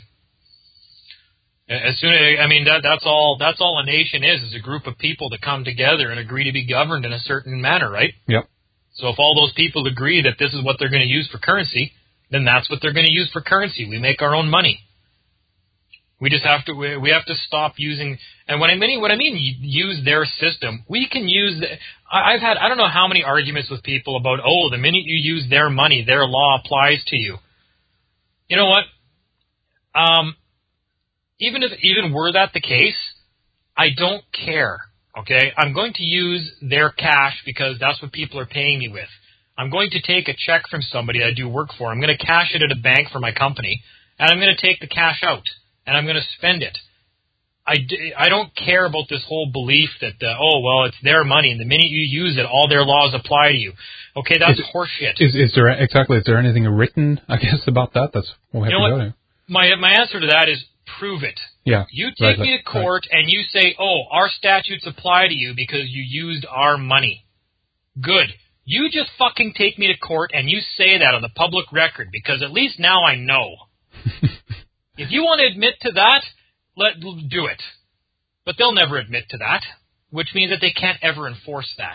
As soon as, I mean, that that's all that's all a nation is is a group of people that come together and agree to be governed in a certain manner, right? Yep. So if all those people agree that this is what they're going to use for currency, then that's what they're going to use for currency. We make our own money. We just have to we, we have to stop using. And when I mean what I mean use their system, we can use. The, I, I've had I don't know how many arguments with people about, oh, the minute you use their money, their law applies to you. You know what? Um. Even if even were that the case, I don't care, okay? I'm going to use their cash because that's what people are paying me with. I'm going to take a check from somebody I do work for. I'm going to cash it at a bank for my company, and I'm going to take the cash out, and I'm going to spend it. I, I don't care about this whole belief that, uh, oh, well, it's their money, and the minute you use it, all their laws apply to you. Okay, that's is, horseshit. Is, is there, exactly, is there anything written, I guess, about that? That's what we have you know to what? go to. My, my answer to that is, prove it. Yeah. You take right, me to court right. and you say, oh, our statutes apply to you because you used our money. Good. You just fucking take me to court and you say that on the public record because at least now I know. If you want to admit to that, let do it. But they'll never admit to that, which means that they can't ever enforce that.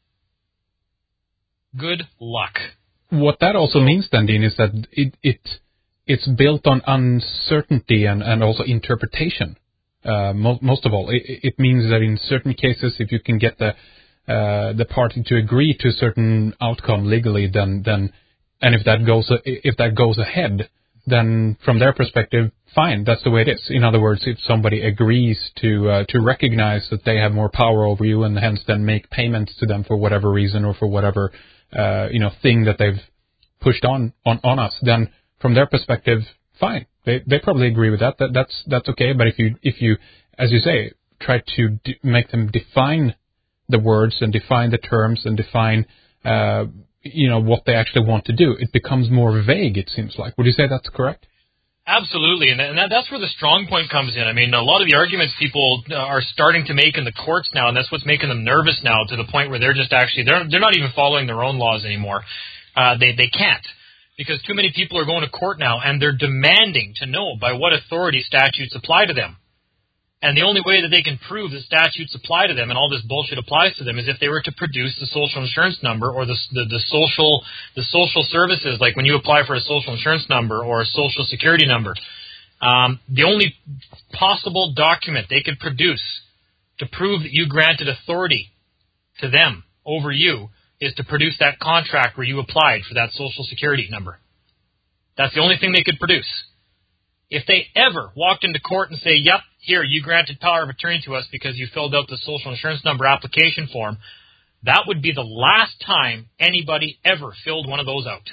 Good luck. What that also so, means, then, Dean, is that it... it It's built on uncertainty and, and also interpretation. Uh, mo- most of all, it, it means that in certain cases, if you can get the uh, the party to agree to a certain outcome legally, then then and if that goes if that goes ahead, then from their perspective, fine, that's the way it is. In other words, if somebody agrees to uh, to recognize that they have more power over you and hence then make payments to them for whatever reason or for whatever uh, you know thing that they've pushed on on, on us, then from their perspective, fine. They they probably agree with that. That that's that's okay. But if you if you, as you say, try to d- make them define the words and define the terms and define, uh, you know, what they actually want to do, it becomes more vague. It seems like. Would you say that's correct? Absolutely, and, and that, that's where the strong point comes in. I mean, a lot of the arguments people are starting to make in the courts now, and that's what's making them nervous now to the point where they're just actually they're they're not even following their own laws anymore. Uh, they they can't. Because too many people are going to court now, and they're demanding to know by what authority statutes apply to them. And the only way that they can prove that statutes apply to them and all this bullshit applies to them is if they were to produce the social insurance number or the the, the social the social services, like when you apply for a social insurance number or a social security number. Um, the only possible document they could produce to prove that you granted authority to them over you is to produce that contract where you applied for that social security number. That's the only thing they could produce. If they ever walked into court and say, yep, here, you granted power of attorney to us because you filled out the social insurance number application form, that would be the last time anybody ever filled one of those out.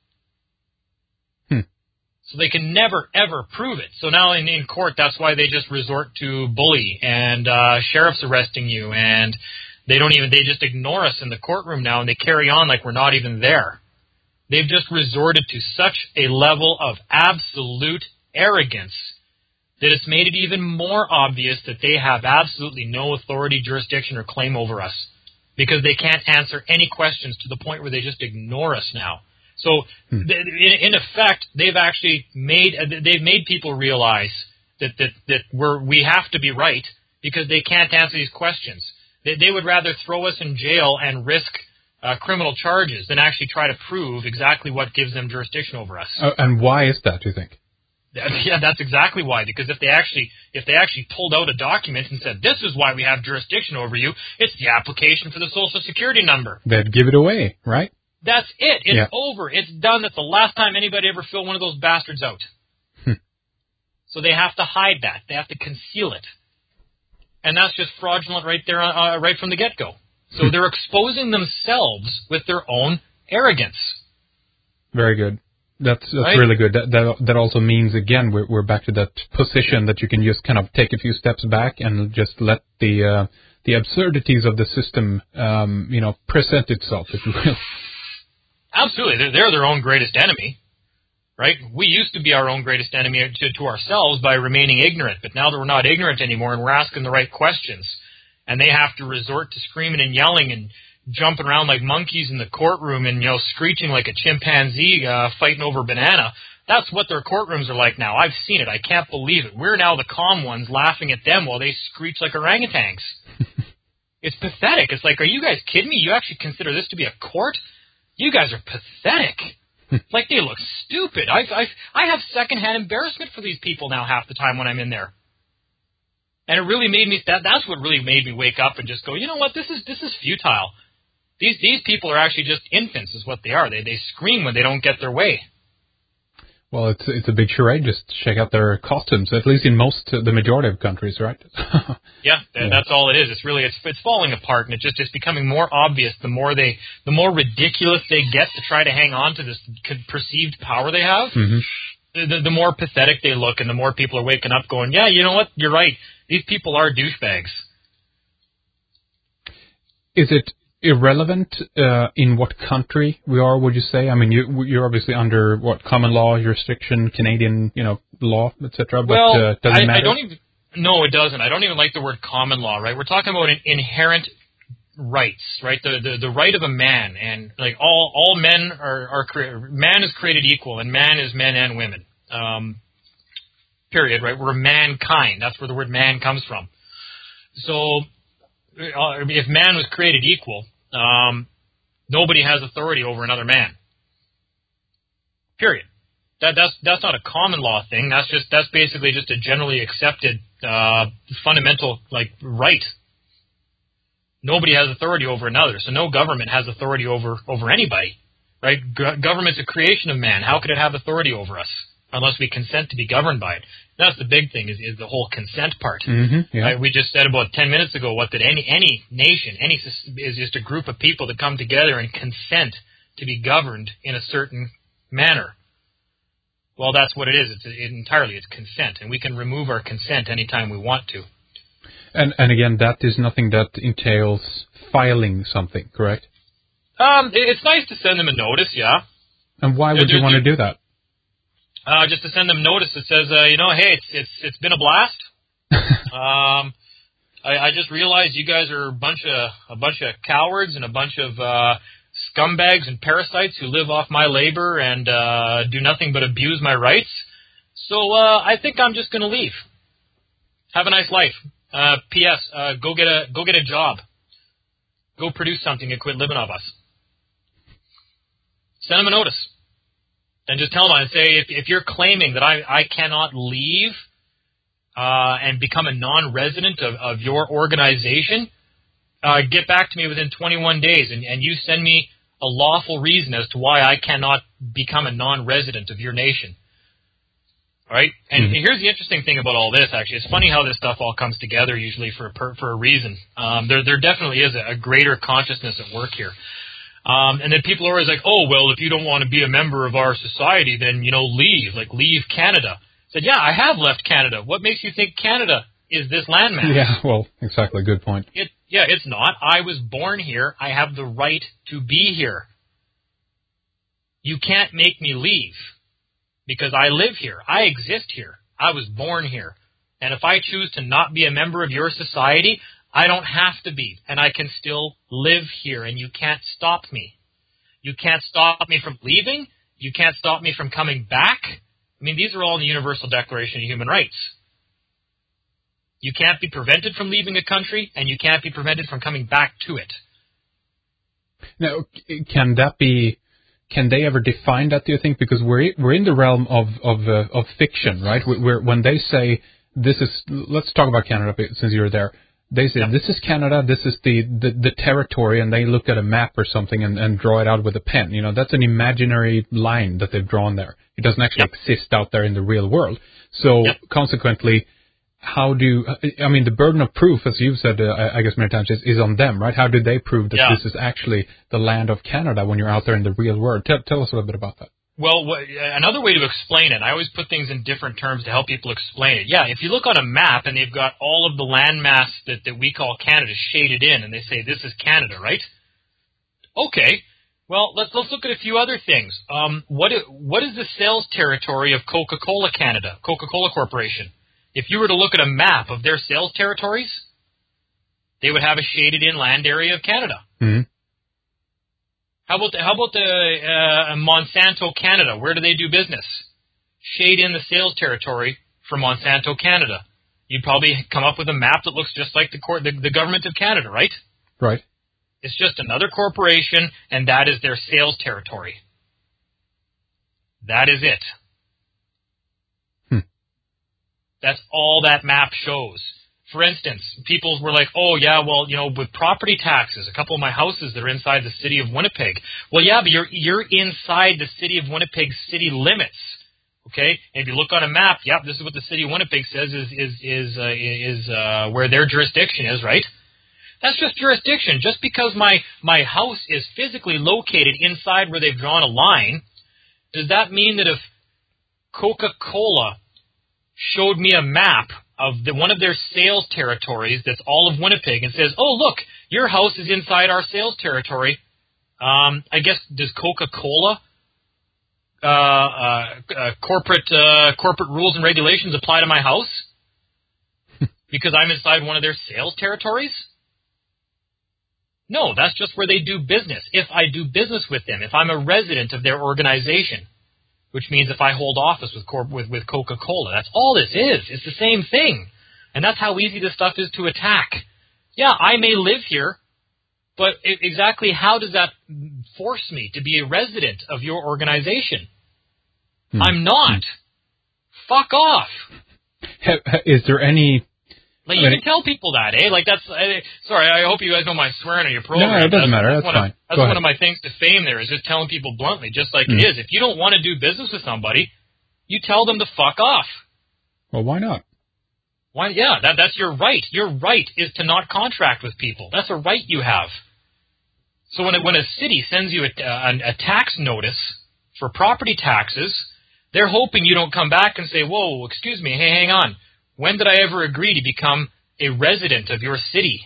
Hmm. So they can never, ever prove it. So now in, in court, that's why they just resort to bully and uh, sheriffs arresting you, and They don't even, they just ignore us in the courtroom now and they carry on like we're not even there. They've just resorted to such a level of absolute arrogance that it's made it even more obvious that they have absolutely no authority, jurisdiction, or claim over us because they can't answer any questions to the point where they just ignore us now. So hmm. th- in, in effect, they've actually made, they've made people realize that, that, that we're, we have to be right because they can't answer these questions. They, they would rather throw us in jail and risk uh, criminal charges than actually try to prove exactly what gives them jurisdiction over us. Uh, and why is that, do you think? Yeah, that's exactly why. Because if they actually if they actually pulled out a document and said, this is why we have jurisdiction over you, it's the application for the Social Security number. They'd give it away, right? That's it. It's yeah. over. It's done. That's the last time anybody ever filled one of those bastards out. Hmm. So they have to hide that. They have to conceal it. And that's just fraudulent right there, uh, right from the get-go. So they're exposing themselves with their own arrogance. Very good. That's that's right? really good. That, that that also means, again, we're we're back to that position that you can just kind of take a few steps back and just let the uh, the absurdities of the system, um, you know, present itself, if you will. Absolutely, they're, they're their own greatest enemy, right? We used to be our own greatest enemy to, to ourselves by remaining ignorant, but now that we're not ignorant anymore and we're asking the right questions, and they have to resort to screaming and yelling and jumping around like monkeys in the courtroom and, you know, screeching like a chimpanzee uh, fighting over a banana. That's what their courtrooms are like now. I've seen it. I can't believe it. We're now the calm ones laughing at them while they screech like orangutans. It's pathetic. It's like, are you guys kidding me? You actually consider this to be a court? You guys are pathetic. Like, they look stupid. I I I have secondhand embarrassment for these people now half the time when I'm in there. And it really made me, that that's what really made me wake up and just go, you know what, this is this is futile. These these people are actually just infants is what they are. They they scream when they don't get their way. Well, it's it's a big charade. Just check out their costumes, at least in most, uh, the majority of countries, right? yeah, that, yeah, that's all it is. It's really it's it's falling apart, and it just it's becoming more obvious the more they the more ridiculous they get to try to hang on to this perceived power they have. Mm-hmm. The, the more pathetic they look, and the more people are waking up, going, "Yeah, you know what? You're right. These people are douchebags." Is it irrelevant uh, in what country we are, would you say? I mean, you, you're obviously under, what, common law jurisdiction, Canadian, you know, law, et cetera, but well, uh, does it I, matter? I don't even, no, it doesn't. I don't even like the word common law, right? We're talking about an inherent rights, right? The, the the right of a man, and like all all men are, are cre- man is created equal, and man is men and women. Um, period, right? We're mankind. That's where the word man comes from. So if man was created equal, um, nobody has authority over another man. Period. That that's that's not a common law thing. That's just that's basically just a generally accepted uh, fundamental like right. Nobody has authority over another, so no government has authority over over anybody, right? Go- government's a creation of man. How could it have authority over us unless we consent to be governed by it? That's the big thing, is, is the whole consent part. Mm-hmm, yeah. Right? We just said about ten minutes ago what that any any nation, any is just a group of people that come together and consent to be governed in a certain manner. Well, that's what it is. It's it, entirely it's consent, and we can remove our consent anytime we want to. And and again, that is nothing that entails filing something, correct? Um, it, it's nice to send them a notice, yeah. And why would there, you want to do that? Uh, just to send them notice that says, uh, you know, hey, it's it's it's been a blast. um, I, I just realized you guys are a bunch of a bunch of cowards and a bunch of uh, scumbags and parasites who live off my labor and uh, do nothing but abuse my rights. So uh, I think I'm just going to leave. Have a nice life. Uh, P S. Uh, go get a go get a job. Go produce something and quit living off us. Send them a notice, and just tell them and say if if you're claiming that I I cannot leave uh, and become a non-resident of, of your organization, uh, get back to me within twenty-one days, and, and you send me a lawful reason as to why I cannot become a non-resident of your nation. All right, and mm-hmm. here's the interesting thing about all this. Actually, it's funny how this stuff all comes together usually for a, for a reason. Um, there there definitely is a, a greater consciousness at work here. Um, and then people are always like, oh, well, if you don't want to be a member of our society, then, you know, leave, like leave Canada. I said, yeah, I have left Canada. What makes you think Canada is this landmass? Yeah, well, exactly. Good point. It, yeah, it's not. I was born here. I have the right to be here. You can't make me leave because I live here. I exist here. I was born here. And if I choose to not be a member of your society, I don't have to be, and I can still live here, and you can't stop me. You can't stop me from leaving. You can't stop me from coming back. I mean, these are all in the Universal Declaration of Human Rights. You can't be prevented from leaving a country, and you can't be prevented from coming back to it. Now, can that be? Can they ever define that? Do you think? Because we're we're in the realm of of uh, of fiction, right? We're, when they say this is, let's talk about Canada since you're there. They say, yep. This is Canada, this is the, the, the territory, and they look at a map or something and, and draw it out with a pen. You know, that's an imaginary line that they've drawn there. It doesn't actually yep. exist out there in the real world. So, yep. consequently, how do, I mean, the burden of proof, as you've said, uh, I guess many times, is, is on them, right? How do they prove that yeah. this is actually the land of Canada when you're out there in the real world? Tell, tell us a little bit about that. Well, another way to explain it, I always put things in different terms to help people explain it. Yeah, if you look on a map and they've got all of the landmass that, that we call Canada shaded in, and they say this is Canada, right? Okay. Well, let's let's look at a few other things. Um, what is, what is the sales territory of Coca-Cola Canada, Coca-Cola Corporation? If you were to look at a map of their sales territories, they would have a shaded-in land area of Canada. Mm-hmm. How about the, how about the uh, Monsanto Canada? Where do they do business? Shade in the sales territory for Monsanto Canada. You'd probably come up with a map that looks just like the, cor- the, the government of Canada, right? Right. It's just another corporation, and that is their sales territory. That is it. Hmm. That's all that map shows. For instance, people were like, oh, yeah, well, you know, with property taxes, a couple of my houses that are inside the city of Winnipeg. Well, yeah, but you're you're inside the city of Winnipeg's city limits, okay? And if you look on a map, yep, this is what the city of Winnipeg says is is is uh, is uh, where their jurisdiction is, right? That's just jurisdiction. Just because my, my house is physically located inside where they've drawn a line, does that mean that if Coca-Cola showed me a map of the, one of their sales territories that's all of Winnipeg and says, oh, look, your house is inside our sales territory, um, I guess, does Coca-Cola uh, uh, uh, corporate uh, corporate rules and regulations apply to my house because I'm inside one of their sales territories? No, that's just where they do business. If I do business with them, if I'm a resident of their organization, which means if I hold office with, Cor- with, with Coca-Cola, that's all this is. It's the same thing. And that's how easy this stuff is to attack. Yeah, I may live here, but it, exactly how does that force me to be a resident of your organization? Hmm. I'm not. Hmm. Fuck off. Is there any... Like, you I mean, can tell people that, eh? Like, that's... Uh, sorry, I hope you guys don't mind swearing on your program. No, it doesn't that's, matter. That's, that's one fine. Of, that's Go one ahead. of my things to fame there, is just telling people bluntly, just like mm. it is. If you don't want to do business with somebody, you tell them to fuck off. Well, why not? Why? Yeah, that, that's your right. Your right is to not contract with people. That's a right you have. So when, it, when a city sends you a, a, a tax notice for property taxes, they're hoping you don't come back and say, whoa, excuse me, hey, hang on. When did I ever agree to become a resident of your city?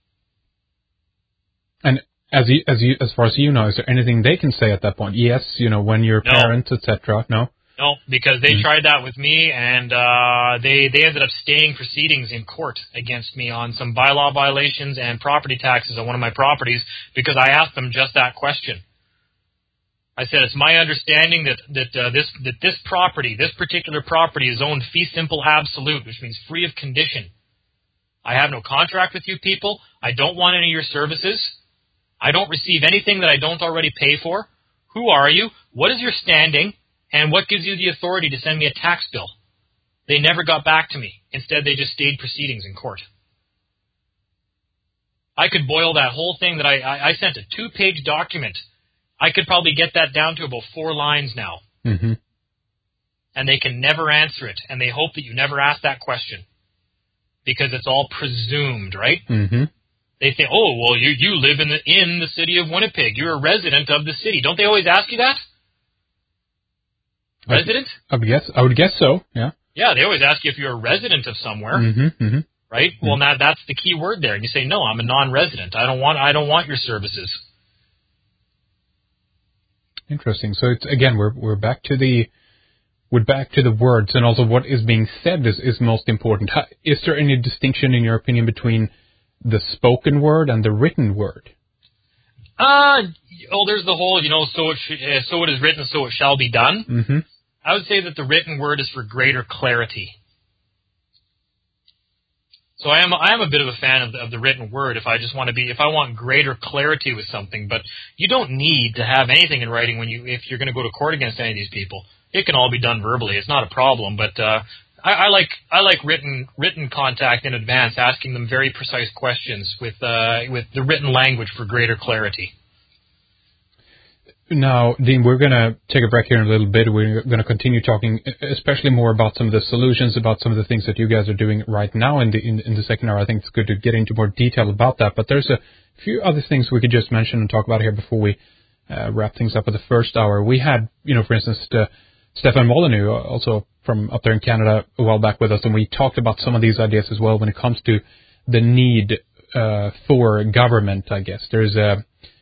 And as you, as you, as far as you know, is there anything they can say at that point? Yes, you know, when you're no. parents, et cetera. No. No, because they mm. tried that with me, and uh, they they ended up staying proceedings in court against me on some bylaw violations and property taxes on one of my properties because I asked them just that question. I said, it's my understanding that that uh, this that this property, this particular property, is owned fee simple absolute, which means free of condition. I have no contract with you people. I don't want any of your services. I don't receive anything that I don't already pay for. Who are you? What is your standing? And what gives you the authority to send me a tax bill? They never got back to me. Instead, they just stayed proceedings in court. I could boil that whole thing that I, I, I sent a two-page document. I could probably get that down to about four lines now. Mm-hmm. And they can never answer it. And they hope that you never ask that question. Because it's all presumed, right? Mm-hmm. They say, oh, well, you, you live in the, in the city of Winnipeg. You're a resident of the city. Don't they always ask you that? Resident? I would guess. I would guess so. Yeah. Yeah, they always ask you if you're a resident of somewhere, mm-hmm, mm-hmm. right? Mm-hmm. Well, now that's the key word there, and you say, "No, I'm a non-resident. I don't want. I don't want your services." Interesting. So it's again, we're we're back to the we're back to the words, and also what is being said is is most important. How, is there any distinction, in your opinion, between the spoken word and the written word? Uh, oh, there's the whole, you know, so it sh- uh, so it is written, so it shall be done. Mm-hmm. I would say that the written word is for greater clarity. So I am I am a bit of a fan of the, of the written word if I just want to be if I want greater clarity with something. But you don't need to have anything in writing when you if you're going to go to court against any of these people. It can all be done verbally. It's not a problem. But uh, I, I like I like written written contact in advance, asking them very precise questions with uh, with the written language for greater clarity. Now, Dean, we're going to take a break here in a little bit. We're going to continue talking, especially more about some of the solutions, about some of the things that you guys are doing right now in the in, in the second hour. I think it's good to get into more detail about that. But there's a few other things we could just mention and talk about here before we uh, wrap things up with the first hour. We had, you know, for instance, the Stefan Molyneux, also from up there in Canada, a while back with us, and we talked about some of these ideas as well when it comes to the need uh, for government, I guess. There's a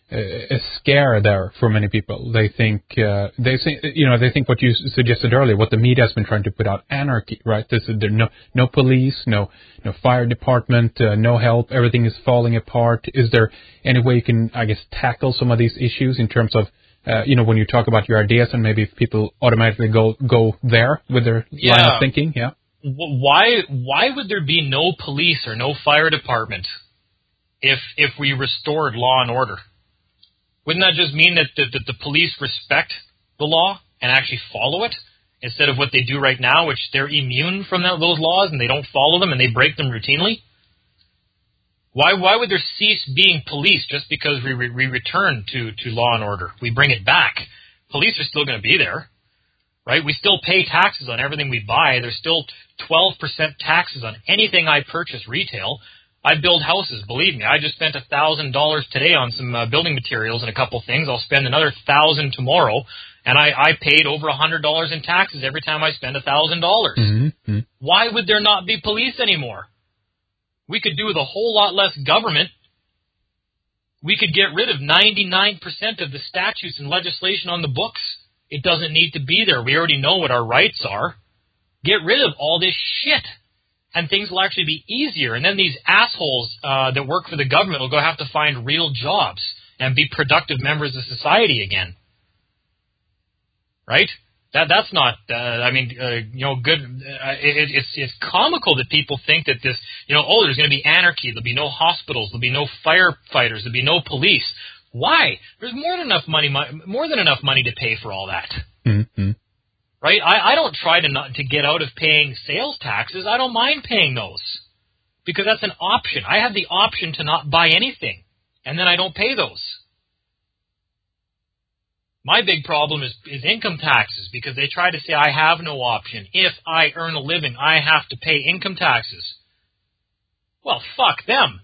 a scare there for many people. They think uh, they think you know they think what you suggested earlier, what the media has been trying to put out, anarchy, right? This is there no no police, no no fire department, uh, no help. Everything is falling apart. Is there any way you can, I guess, tackle some of these issues in terms of uh, you know when you talk about your ideas and maybe if people automatically go go there with their yeah. line of thinking? Yeah. Why why would there be no police or no fire department if if we restored law and order? Wouldn't that just mean that the, that the police respect the law and actually follow it instead of what they do right now, which they're immune from that, those laws and they don't follow them and they break them routinely? Why why would there cease being police just because we, re, we return to, to law and order? We bring it back. Police are still going to be there, right? We still pay taxes on everything we buy. There's still twelve percent taxes on anything I purchase retail. I build houses, believe me. I just spent one thousand dollars today on some uh, building materials and a couple things. I'll spend another one thousand dollars tomorrow, and I, I paid over one hundred dollars in taxes every time I spend one thousand dollars. Mm-hmm. Why would there not be police anymore? We could do with a whole lot less government. We could get rid of ninety-nine percent of the statutes and legislation on the books. It doesn't need to be there. We already know what our rights are. Get rid of all this shit. And things will actually be easier. And then these assholes uh, that work for the government will go have to find real jobs and be productive members of society again. Right? That that's not. Uh, I mean, uh, you know, good. Uh, it, it's it's comical that people think that this. You know, oh, there's going to be anarchy. There'll be no hospitals. There'll be no firefighters. There'll be no police. Why? There's more than enough money. More than enough money to pay for all that. Mm-hmm. Right? I, I don't try to not to get out of paying sales taxes. I don't mind paying those because that's an option. I have the option to not buy anything, and then I don't pay those. My big problem is, is income taxes because they try to say I have no option. If I earn a living, I have to pay income taxes. Well, fuck them.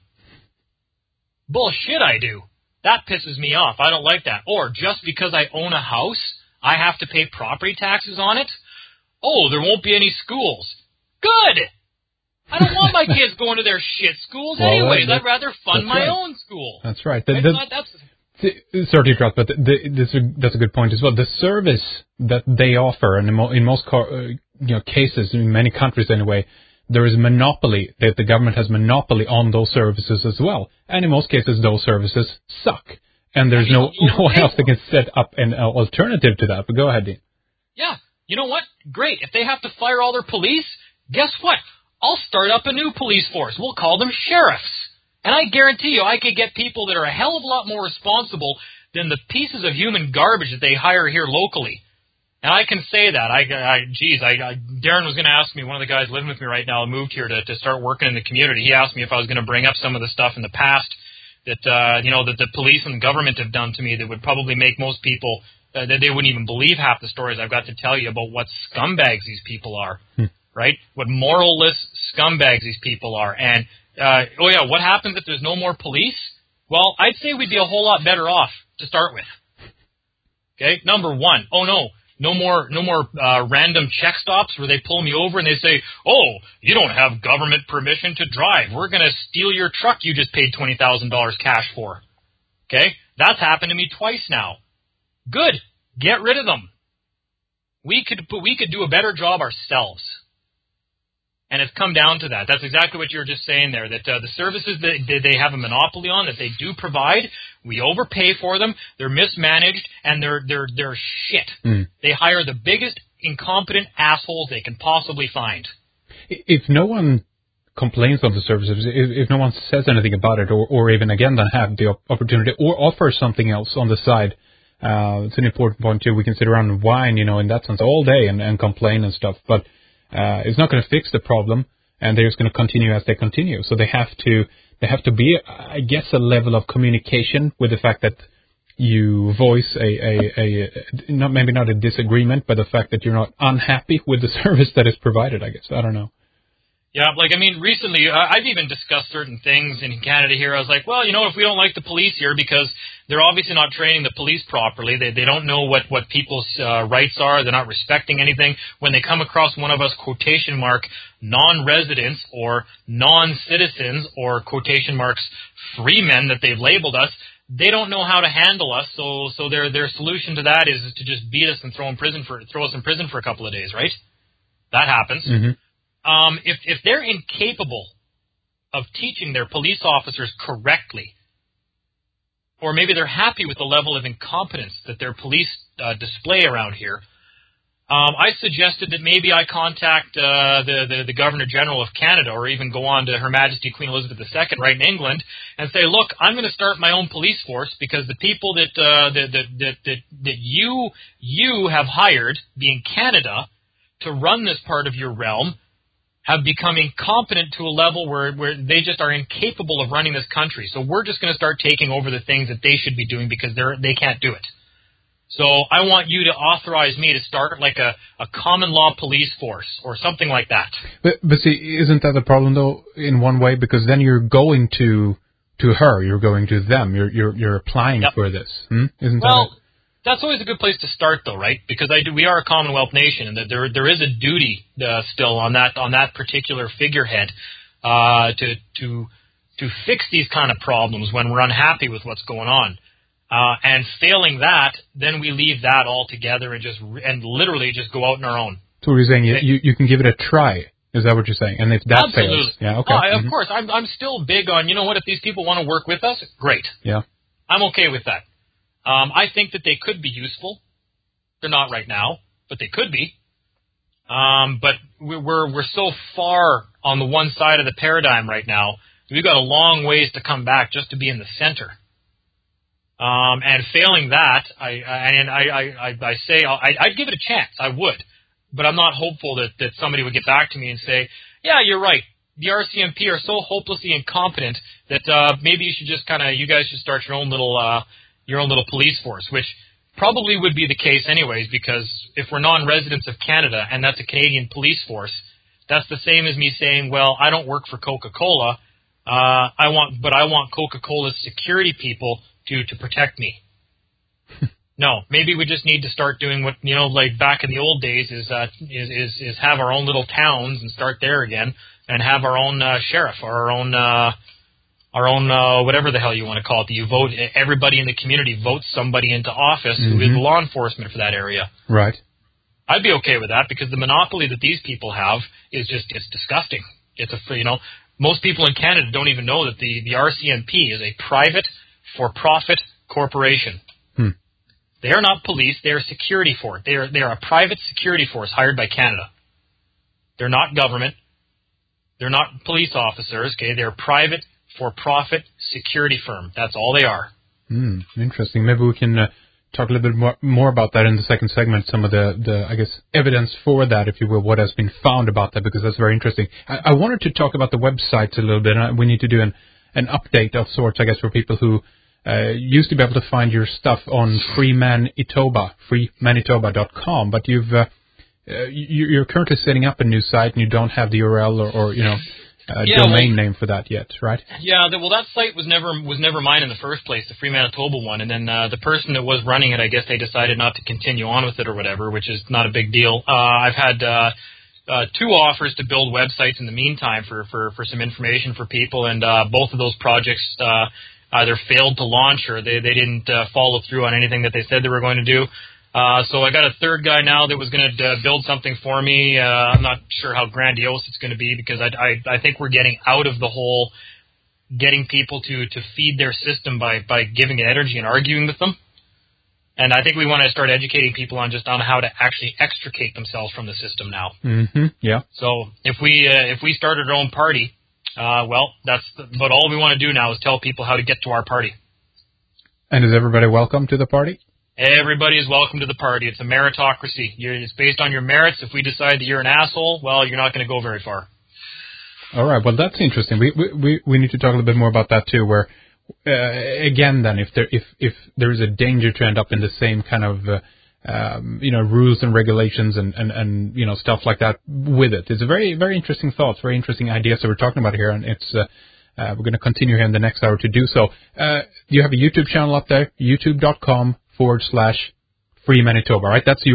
Bullshit I do. That pisses me off. I don't like that. Or just because I own a house, I have to pay property taxes on it? Oh, there won't be any schools. Good! I don't want my kids going to their shit schools well, anyways. That, I'd rather fund my right. own school. That's right. The, the, not, that's, the, sorry to interrupt, but the, the, this, that's a good point as well. The service that they offer, and in, mo, in most car, uh, you know, cases, in many countries anyway, there is a monopoly, that the government has monopoly on those services as well. And in most cases, those services suck. And there's no no one else that can set up an uh, alternative to that. But go ahead, Dean. Yeah. You know what? Great. If they have to fire all their police, guess what? I'll start up a new police force. We'll call them sheriffs. And I guarantee you I could get people that are a hell of a lot more responsible than the pieces of human garbage that they hire here locally. And I can say that. I, I geez, I, I, Darren was going to ask me, one of the guys living with me right now moved here to, to start working in the community. He asked me if I was going to bring up some of the stuff in the past that, uh, you know, that the police and government have done to me that would probably make most people, uh, that they wouldn't even believe half the stories I've got to tell you about what scumbags these people are, hmm. right? What moralless scumbags these people are. And, uh, oh yeah, what happens if there's no more police? Well, I'd say we'd be a whole lot better off to start with. Okay, number one, oh no. No more, no more uh, random check stops where they pull me over and they say, "Oh, you don't have government permission to drive. We're going to steal your truck you just paid twenty thousand dollars cash for." Okay, that's happened to me twice now. Good, get rid of them. We could, we could do a better job ourselves, and it's come down to that. That's exactly what you were just saying there. That uh, the services that they have a monopoly on, that they do provide, we overpay for them. They're mismanaged and they're they're they're shit. Mm. They hire the biggest incompetent assholes they can possibly find. If no one complains of the services, if, if no one says anything about it, or, or even again then have the opportunity or offer something else on the side, uh, it's an important point too. We can sit around and whine, you know, in that sense all day and, and complain and stuff, but uh, it's not going to fix the problem, and they're just going to continue as they continue. So they have to. There have to be, I guess, a level of communication with the fact that you voice a, a, a, not maybe not a disagreement, but the fact that you're not unhappy with the service that is provided, I guess. I don't know. Yeah, like, I mean, recently, uh, I've even discussed certain things in Canada here. I was like, well, you know, if we don't like the police here because they're obviously not training the police properly, they they don't know what, what people's uh, rights are, they're not respecting anything. When they come across one of us, quotation mark, non-residents or non-citizens or quotation marks, free men that they've labeled us, they don't know how to handle us, so so their their solution to that is to just beat us and throw in prison for throw us in prison for a couple of days, right? That happens. Mm-hmm. Um, if if they're incapable of teaching their police officers correctly, or maybe they're happy with the level of incompetence that their police uh, display around here, um, I suggested that maybe I contact uh, the, the the Governor General of Canada, or even go on to Her Majesty Queen Elizabeth the Second right in England, and say, look, I'm going to start my own police force because the people that uh, that, that that that that you you have hired, being Canada, to run this part of your realm, have become incompetent to a level where, where they just are incapable of running this country. So we're just going to start taking over the things that they should be doing because they're they can't do it. So I want you to authorize me to start like a, a common law police force or something like that. But, but see, isn't that the problem though, in one way? Because then you're going to to her, you're going to them, you're you're, you're applying yep. for this, hmm? Isn't well, that? That's always a good place to start, though, right? Because I do, we are a Commonwealth nation, and that there there is a duty uh, still on that on that particular figurehead uh, to to to fix these kind of problems when we're unhappy with what's going on. Uh, and failing that, then we leave that altogether and just and literally just go out on our own. So you're saying you, you you can give it a try. Is that what you're saying? And if that Absolutely. fails, yeah, okay. Oh, mm-hmm. Of course, I'm I'm still big on, you know what, if these people want to work with us, great. Yeah, I'm okay with that. Um, I think that they could be useful. They're not right now, but they could be. Um, but we're we're so far on the one side of the paradigm right now. We've got a long ways to come back just to be in the center. Um, and failing that, I, I and I, I, I say I, I'd give it a chance. I would, but I'm not hopeful that, that somebody would get back to me and say, "Yeah, you're right. The R C M P are so hopelessly incompetent that uh, maybe you should just kind of you guys should start your own little uh, your own little police force," which probably would be the case anyways, because if we're non-residents of Canada and that's a Canadian police force, that's the same as me saying, "Well, I don't work for Coca-Cola. Uh, I want, but I want Coca-Cola's security people to to protect me." No, maybe we just need to start doing what, you know, like back in the old days is uh, is, is is have our own little towns and start there again, and have our own uh, sheriff or our own uh, our own uh, whatever the hell you want to call it. That you vote, everybody in the community votes somebody into office mm-hmm. who is law enforcement for that area. Right. I'd be okay with that because the monopoly that these people have is just it's disgusting. It's a you know most people in Canada don't even know that the the R C M P is a private for-profit corporation. Hmm. They are not police. They are security force. They are they are a private security force hired by Canada. They're not government. They're not police officers. Okay, they're a private for-profit security firm. That's all they are. Hmm. Interesting. Maybe we can uh, talk a little bit more, more about that in the second segment. Some of the, the I guess evidence for that, if you will, what has been found about that, because that's very interesting. I, I wanted to talk about the websites a little bit. And we need to do an an update of sorts, I guess, for people who uh, used to be able to find your stuff on Free Manitoba, free manitoba dot com, but you've uh, uh, you, you're currently setting up a new site and you don't have the U R L or, or you know uh, yeah, domain well, name for that yet, right? Yeah, the, well, that site was never was never mine in the first place, the Free Manitoba one, and then uh, the person that was running it, I guess they decided not to continue on with it or whatever, which is not a big deal. Uh, I've had uh, Uh, two offers to build websites in the meantime for, for, for some information for people, and uh, both of those projects uh, either failed to launch or they, they didn't uh, follow through on anything that they said they were going to do. Uh, so I got a third guy now that was going to uh, build something for me. Uh, I'm not sure how grandiose it's going to be because I, I, I think we're getting out of the whole getting people to, to feed their system by, by giving it energy and arguing with them. And I think we want to start educating people on just on how to actually extricate themselves from the system now. Mm-hmm. Yeah. So if we uh, if we started our own party, uh, well, that's the, but all we want to do now is tell people how to get to our party. And is everybody welcome to the party? Everybody is welcome to the party. It's a meritocracy. You're, it's based on your merits. If we decide that you're an asshole, well, you're not going to go very far. All right. Well, that's interesting. We we we need to talk a little bit more about that too. Where Uh, again, then, if there if if there is a danger to end up in the same kind of uh, um, you know rules and regulations and, and, and you know stuff like that with it, it's a very very interesting thoughts, very interesting ideas that we're talking about here, and it's uh, uh, we're going to continue here in the next hour to do so. Uh, you have a YouTube channel up there, youtube dot com forward slash Free Manitoba, right? That's your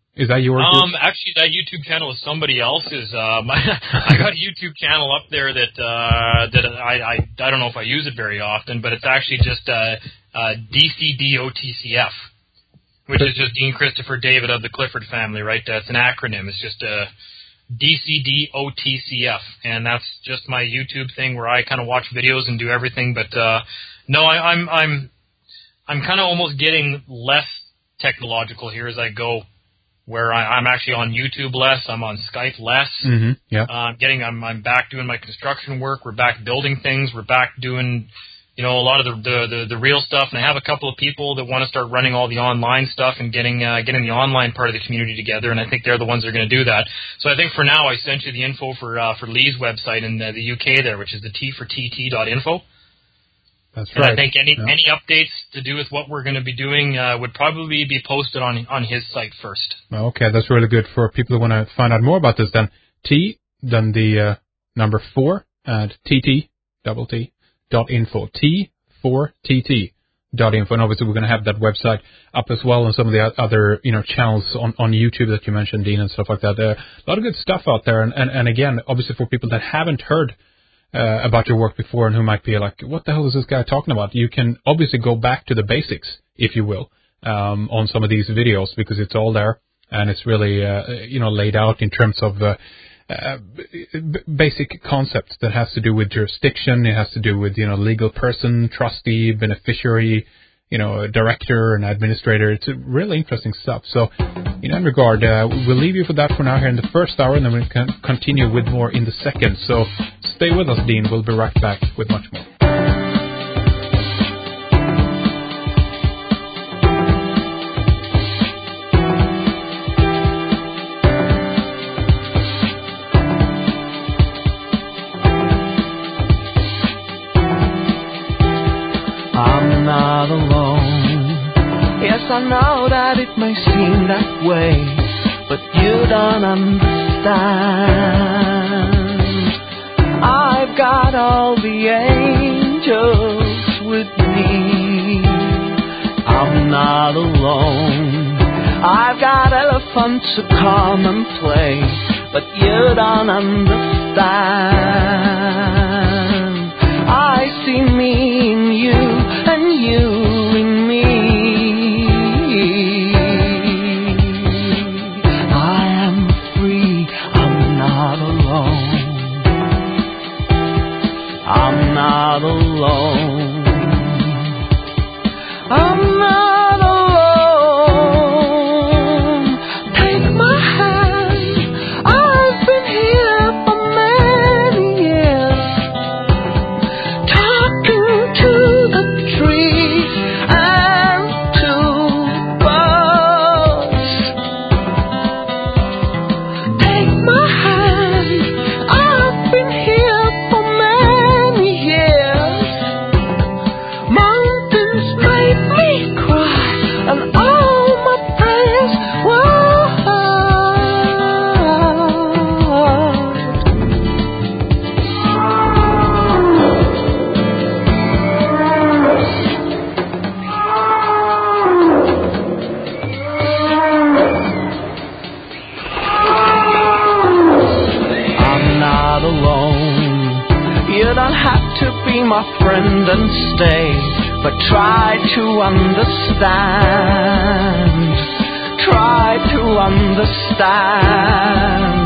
Is that your? Um, actually, that YouTube channel is somebody else's. Um, I got a YouTube channel up there that uh, that I, I I don't know if I use it very often, but it's actually just uh, uh, D C D O T C F, which is just Dean Christopher David of the Clifford family, right? That's an acronym. It's just uh, D C D O T C F, and that's just my YouTube thing where I kind of watch videos and do everything. But uh, no, I, I'm I'm I'm kind of almost getting less technological here as I go. Where I, I'm actually on YouTube less, I'm on Skype less. Mm-hmm. Yeah. Uh, I'm getting, I'm, I'm back doing my construction work. We're back building things. We're back doing, you know, a lot of the the, the, the real stuff. And I have a couple of people that want to start running all the online stuff and getting uh, getting the online part of the community together. And I think they're the ones that are going to do that. So I think for now, I sent you the info for uh, for Lee's website in the, the U K there, which is the T for T T dot info. That's and right. I think any yeah. any updates to do with what we're going to be doing uh, would probably be posted on on his site first. Okay, that's really good for people who want to find out more about this. Then T, then the uh, number four, and T T, double T, dot info. T four T T dot info. And obviously we're going to have that website up as well, and some of the other you know channels on, on YouTube that you mentioned, Dean, and stuff like that. There, a lot of good stuff out there. And, and, and again, obviously for people that haven't heard Uh, about your work before and who might be like, what the hell is this guy talking about? You can obviously go back to the basics, if you will, um, on some of these videos because it's all there and it's really, uh, you know, laid out in terms of uh, uh, b- basic concepts that has to do with jurisdiction. It has to do with, you know, legal person, trustee, beneficiary, you know, director and administrator. It's really interesting stuff. So in that regard, uh, we'll leave you for that for now here in the first hour, and then we can continue with more in the second. So stay with us, Dean. We'll be right back with much more. I'm not alone. Yes, I know that it may seem that way, but you don't understand. I've got all the angels with me. I'm not alone. I've got elephants who come and play, but you don't understand. I see me in you and you in me. I am free, I'm not alone. I'm not alone. I'm not alone. Take my hand, I've been here for many years. Talking to the trees and to birds. Take my hand, I've been here for many years. Mountains made me cry, and all my prayers were heard. I'm not alone. You don't have to be my friend and stay, but try to understand. Try to understand.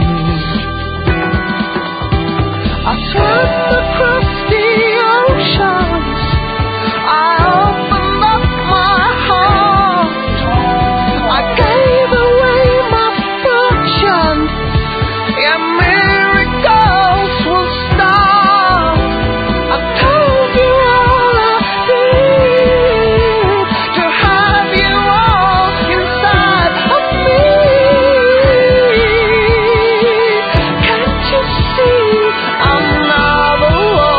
I swam across the oceans. I opened up my heart. I gave away my fortune. Yeah, miracles will start. I told you all I did to have you all inside of me. Can't you see I'm not alone?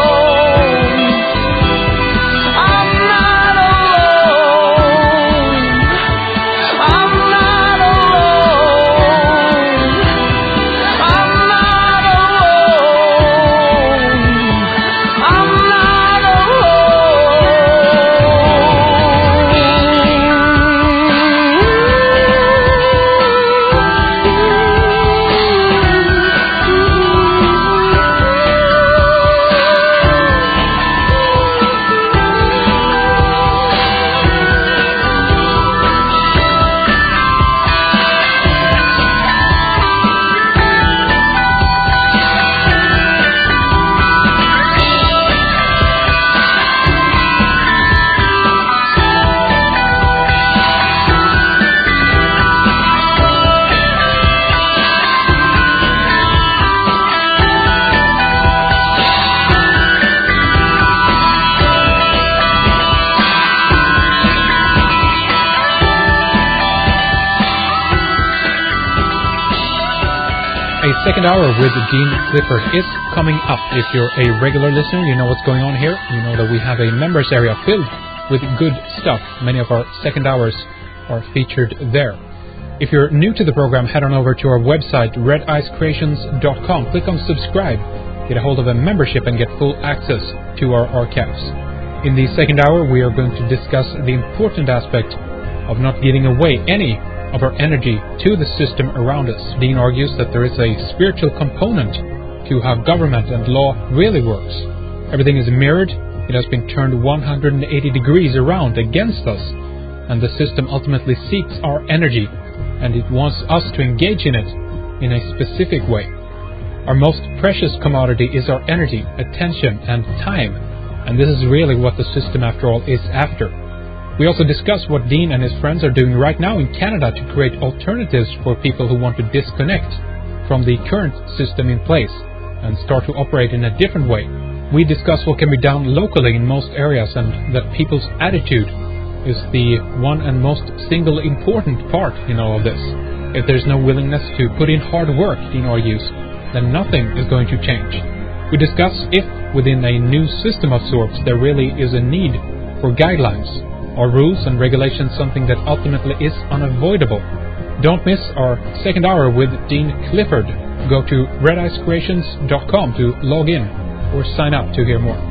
second hour with Dean Clifford is coming up. If you're a regular listener, you know what's going on here. You know that we have a members area filled with good stuff. Many of our second hours are featured there. If you're new to the program, head on over to our website, red ice creations dot com. Click on subscribe, get a hold of a membership, and get full access to our archives. In the second hour, we are going to discuss the important aspect of not giving away any of our energy to the system around us. Dean argues that there is a spiritual component to how government and law really works. Everything is mirrored, it has been turned one hundred eighty degrees around against us, and the system ultimately seeks our energy, and it wants us to engage in it in a specific way. Our most precious commodity is our energy, attention, and time, and this is really what the system, after all, is after. We also discuss what Dean and his friends are doing right now in Canada to create alternatives for people who want to disconnect from the current system in place and start to operate in a different way. We discuss what can be done locally in most areas, and that people's attitude is the one and most single important part in all of this. If there's no willingness to put in hard work, Dean argues, then nothing is going to change. We discuss if, within a new system of sorts, there really is a need for guidelines. Are rules and regulations something that ultimately is unavoidable? Don't miss our second hour with Dean Clifford. Go to red ice creations dot com to log in or sign up to hear more.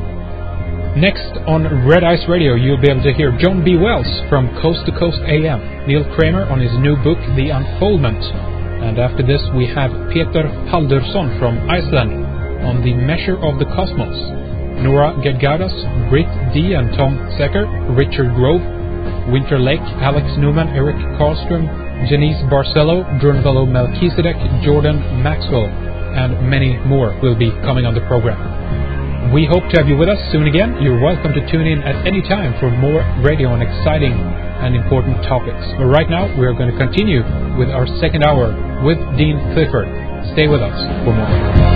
Next on Red Ice Radio, you'll be able to hear John B. Wells from Coast to Coast A M, Neil Kramer on his new book, The Unfoldment, and after this we have Peter Haldursson from Iceland on The Measure of the Cosmos. Nora Gedgadas, Britt D. and Tom Secker, Richard Grove, Winter Lake, Alex Newman, Eric Karlström, Janice Barcelo, Drunvalo Melchizedek, Jordan Maxwell, and many more will be coming on the program. We hope to have you with us soon again. You're welcome to tune in at any time for more radio on exciting and important topics. But right now, we're going to continue with our second hour with Dean Clifford. Stay with us for more.